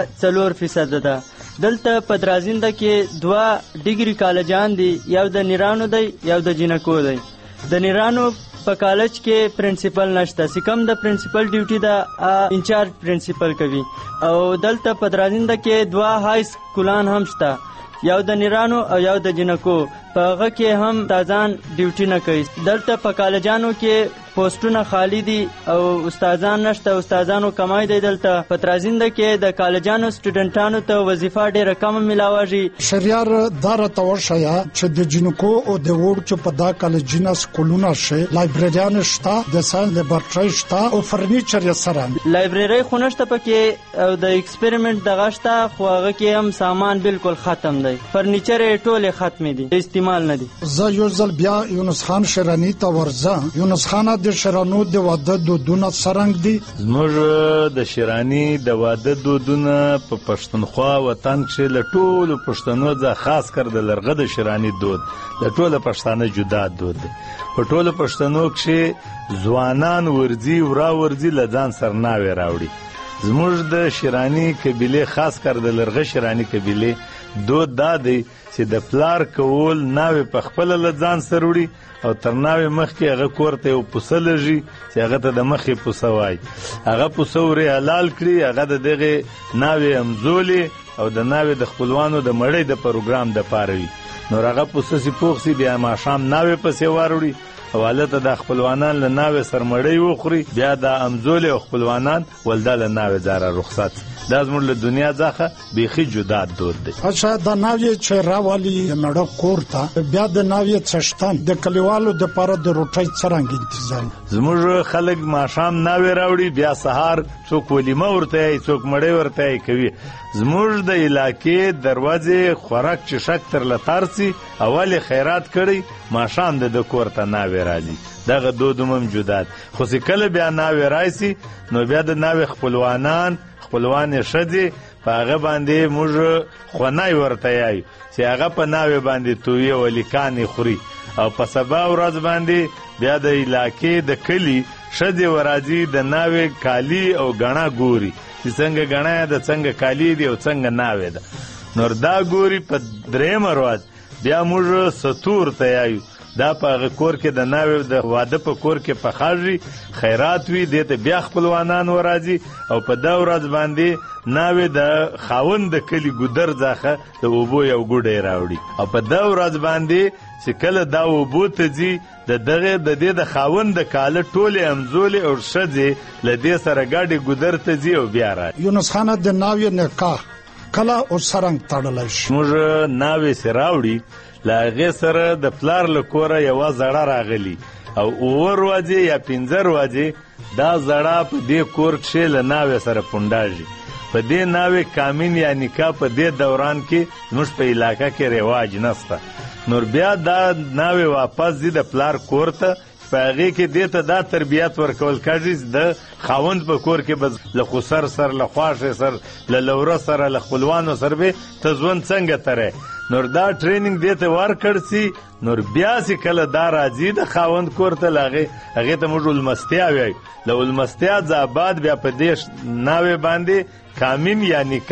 4% ده. دلته په درازینده کې 2 ډیګري کالجان دي، یو د نیرانو دی یو د جنکو دی. د نیرانو په کالج کې پرنسپل نشته، سکم د پرنسپل ډیوټي د انچارج پرنسپل کوي، او دلته په درازینده کې 2 های سکولان هم شته، یو د نیرانو او یو د جنکو، په هغه کې هم تازان ډیوټي نه کوي. دلته په کالجانو کې پوسټونه خالی دي او استادان نشته، استادانو کمای دی. دلته په درازینده کې د کالجانو سټوډنټانو ته وظیفه ډیره کم ملاوږي.
شریار دار توشیا چې د جنکو او د وړ چې په دا کالجینه سکولونه شي، لایبرریان شته، د ساينس لیبارټری شته او فرنیچر یې سره.
لایبرری خو نشته پکې او د ایکسپریمنت دغه شته، خو هغه کې هم سامان بالکل ختم دی، فرنیچر ټوله ختم دي، استعمال نه دي.
زه یو ځل بیا یونس خان شرانی ته ورځم. یونس خان د شرانو د واده دودونه څرنګه دي؟
زموږ د شرانی د واده دودونه په پښتونخوا وطن کې له ټولو پښتنو ځکه خاص کر د لرغه د شرانی دود د ټولو پښتانه جدا دود دی. په ټولو پښتنو کې ځوانان ورځي ورا ورځي لځان سرناوي راوړي. زموږ د شرانی قبیله خاص کر د لرغه شرانی قبیله دود دا دی چې د پلار کول ناوې په خپل لځان سروړي او ترناوي مخکې هغه کورته یو پوسه لږي چې هغه ته د مخې پوسه وای، هغه پوسه ورې حلال کړي، هغه د دغه ناوې امزولي او د ناوې د خپلوانو د مړۍ د پروګرام د پاره وي. نو هغه پوسه سي پوښسي بیا ماښام ناوې پسې واروړي او حالت د خپلوانان له ناوې سرمړی وخوري، بیا د امزولي او خپلوانان ولدا له ناوې زاره رخصت. دا زموږ له دنیا ځخه بیخي جدا دود دی.
اچھا د ناوې چې راولي مړه کور ته، بیا د ناوې څشتن د کلیوالو د پاره د روټۍ څرنګه تنظیم؟
زموږ خلک ماښام ناوې راوړي، بیا سهار څوک ولیمه ورته څوک مړی ورته کوي. زموږ د علاقې دروازې خوراک چې شک تر لتارسي اول خیرات کړي، ماښام د کور ته ناوې راځي. دغه دود هم جدا دی. خو کله بیا ناوې راشي نو بیا د ناوې خپلوان شدي په هغه باندې موږ خونای ورته یایو چې هغه په ناوې باندې توی او لیکانې خوري، او په سبا ورځ باندې بیا د علاقې د کلی شدي ورازي د ناوې کالی او غنا ګوري چې څنګه غنا د څنګه کالی دی او څنګه ناوې ده. نور دا ګوري په درېم ورځ بیا موږ ستور ته یایو، دا په کور کې د ناوې د واده په کور کې پخاږي، خیرات وي، دې ته بیا خپلوانان ورازي او په دا ورځ باندې ناوې د خاوند د کلی ګودر ځخه د اوبو یو ګوډی راوړي، او په دا ورځ باندې چې کله دا اوبو ته ځي د دې د خاوند د کاله ټولې امزولې او ښځې له دې سره ګاډي ګودر ته ځي او بیا راځي.
یونس خان د ناوې نکاح کله او څرنګه تړلی شي؟
موږ ناوې سې راوړي، له هغې سره د پلار له کوره یوه زړه راغلي او 9 ورځې یا 15 ورځې دا زړه په دې کور کښې له ناوې سره پونډاږي. په دې ناوې کامین یا نکاح په دې دوران کې زموږ په علاقه کې رواج نسته. نور بیا دا ناوې واپس ځي د پلار کور ته، په هغې کې دې ته دا تربیت ورکول کېږي د خاوند په کور کې به له خسر سره، له خواښې سره، له لوره سره، له خپلوانو سره به ته ژوند څنګه ترې. نور دا ټریننګ دې ته ورکړ سي، نور بیا چې کله دا راځي د خاوند کور ته، هغې ته موږ المستیا وایو. له المستیا ځای بعد بیا په دې ناوې باندې کامین یا نکاح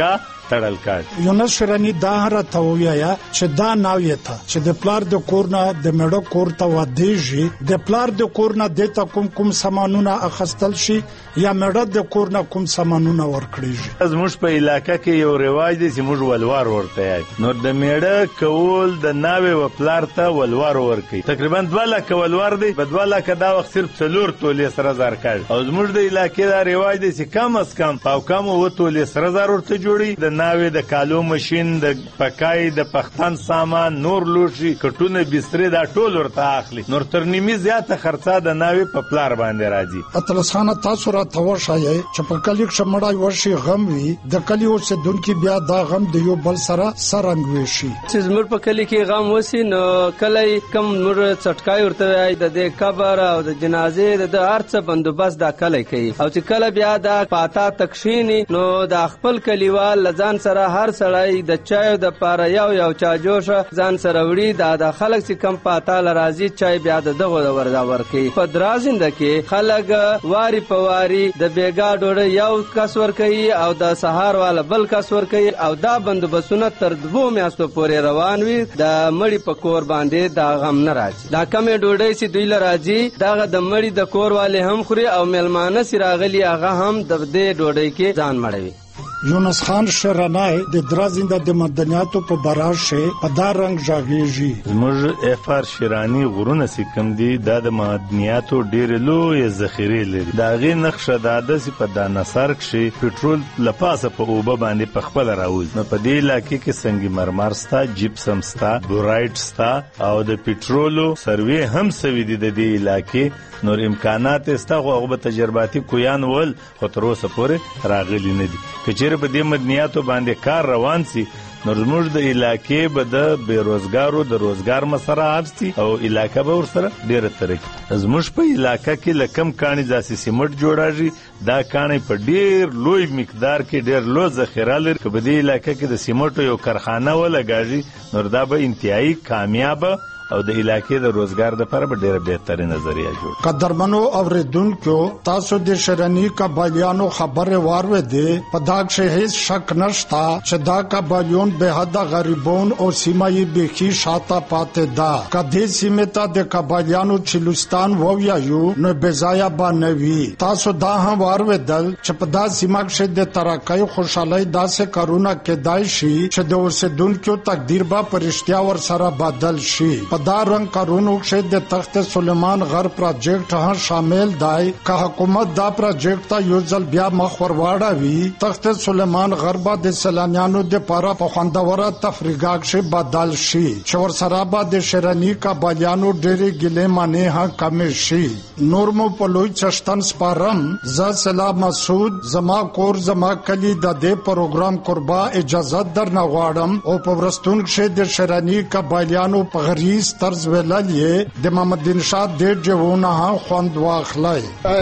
تړل کړ.
یونس شرانی دا هر ته ویایا چې دا ناوی ته چې د پلار د کورنا د میړه کور ته ودیږي د پلار د کورنا د تا کوم سامانونه اخستل شي یا میړه د کورنا کوم سامانونه ورکړي.
زموږ په علاقې کې یو رواج دی چې موږ ولوار ورته یاد نو د میړه کول د ناوی و پلار ته ولوار ورکړي. تقریبا 2 لک ولوار دی په 2 لک دا وخت صرف 4 تولې سره زار کړ او زموږ د علاقې دا رواج دی چې کم از کم او کم و تولې سره زار ورته جوړي. د ناوی د کالو ماشين د پکای د پختن سامان نور لوشي کټونه بستر دا ټول ورته اخلي. نور تر نیمه زیاته خرڅه د ناوی په پلار باندې راځي.
اتلسانه تاسو را توشایي چې په کلی کې شمړای ورشي غم وي د کلی اوسیدونکو بیا دا غم د یو بل سره سرنګ وشي.
چې زموږ په کلی کې غم وسی نو کلی کم نور چټکای ورته د دې قبر او د جنازې د هرڅه بندوبست دا کلی کوي او چې کله بیا دا پاتا تکشینی نو د خپل کلیوال لزان سره هر سړی د چای د پاره یو چا جوش ځان سره وړي د خلک چې کم پاتا لرازي چای بیا دغه وردا ورکي. په درازنده کې خلک واری په واری د بیګا ډوړ یو کس ورکي او د سهار والا بل کس ورکي او دا بندوبستونه تر 2 میاشتو پورې روان وي. د مړی په کور باندې دا غم نه راځي. دا کمې ډوډۍ چې دوی لراځي دا د مړی د کور والے هم خوري او ملمانه سراغلی هغه هم د دې ډوډۍ کې ځان مړوي.
یونس خان شرنای د درازنده د مدنیاتو په براج شه په دا رنگ ژغېږي.
زموږ اف ار شیرانی غرونه سکم دي د مدنیاتو ډېر لوی ذخیره لري. دا غي نقشه د داسې په دانسار کې پټرول لپاسه په اوبه باندې په خپل راوځي. نو په دې علاقې کې سنگ مرمر ستا جپسم ستا بورایټ ستا او د پټرولو سروي هم سوي دي د دې علاقې. نور امکانات استا خو به تجرباتي کویان ول خو تر اوسه پورې راغلي نه دي. کچېره په دې مدنیاتو باندې کار روان سي نور زموږ د علاقې به د بیروزګارو د روزګار مسره حاصل او علاقې به ورسره ډېره ترقي. زموږ په علاقې کې لکم کانی ځاسي سیمټ جوړاږي. دا کانی په ډېر لوی مقدار کې ډېر لوی ذخیره لري. په دې علاقې کې د سیمټو یو کارخانه ولګاږي نور دا به انتهایی کامیاب او د علاقې د روزګار لپاره به ډېر بهتري نظریه جوړ.
قدرمنو اوریدونکو تاسو د شرنی قبایلیانو خبره واروي دي په داغ شه هیڅ شک نشتا چې دا قبایلیون به حد غریبون او سیمایي بخي شاته پاتې دا کدي سیمه د قبایلیانو چلوستان وویایو نو بزایا باندې تاسو دا هم واروي دل چې په دا سیمه کې د ترقۍ خوشحالي داسې کارونه کېدای شي چې د اوسیدونکو تقدیر به پرشتیا ور سره بدل شي. دا رنگ کارونو کې د تخت سلیمان غر پروجیکټ هم شامل دی که حکومت دا پروجیکټ ته یو ځل بیا مخ ورواړوي. تخت سلیمان غر به د سیلانیانو د لپاره په خوندوره تفریحګاه کې بدل شي چې ورسره به د شرنی قبایلیانو ډېرې ګیلې معنی هم کم شي. نور مو په لوی چشتن سپارم ز سلام مسعود زما کور زما کلی د دې پروګرام قربا اجازه درنه غواړم او په ورستون کې د شرنی قبایلیانو په غریز طرز ویلې د محمد دین شاه د جوونه خوند واخلای.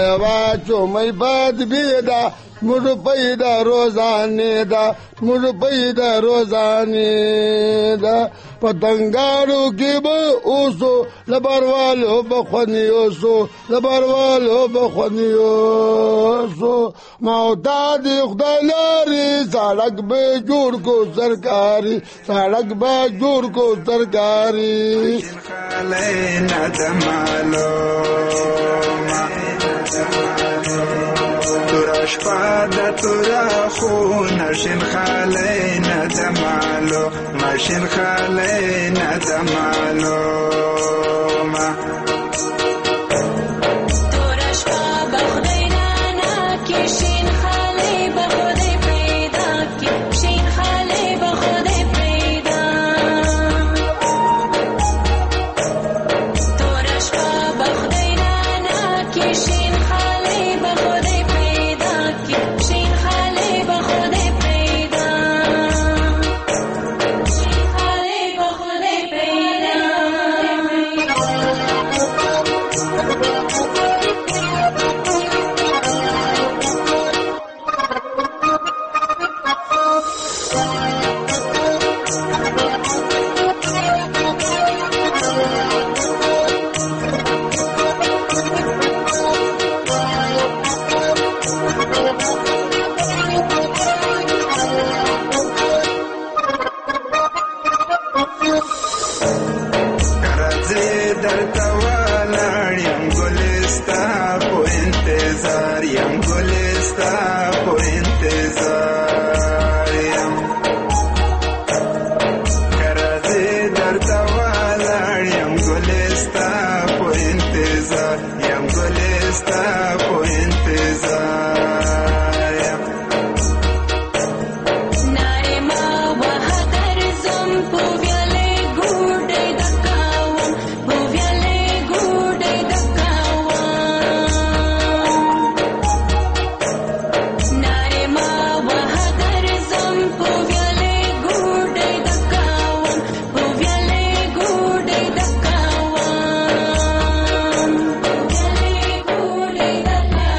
واچو مې باد بيدا مړ پیدا روزانه دا مړ پیدا روزانه دا پتنګارو کې به اوسو لبروالو بخونیو سو لبروالو بخونیو سو مودا دی خدای لري سړک به جوړ کو سرکاري سړک به جوړ کو سرکاري خاله ندمالو تورش پاده تورا خو نشین خاله ندمالو ماشین خاله ندمالو ما تورش پا بخدای نانا کشین خاله بخدای پیدا کشین خاله بخدای پیدا تورش پا بخدای نانا کشین خاله بخدای
ګلستا په انتظار یم کرازې درته ولاړ یم ګلستا په انتظار یم ګلستا په انتظار یم
ناره ما وهدر زم په ویلې ګوډې د کاوم په ویلې ګوډې د کاوم ناره ما وهدر زم په ویلې ګوډې د کاوم په ویلې ګوډې د کاوم ویلې ګوډې د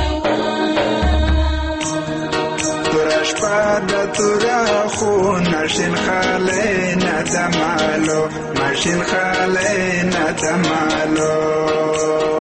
تورا شپه د تورا خو نشین خاله نه د مالو ماشین خاله نه د مالو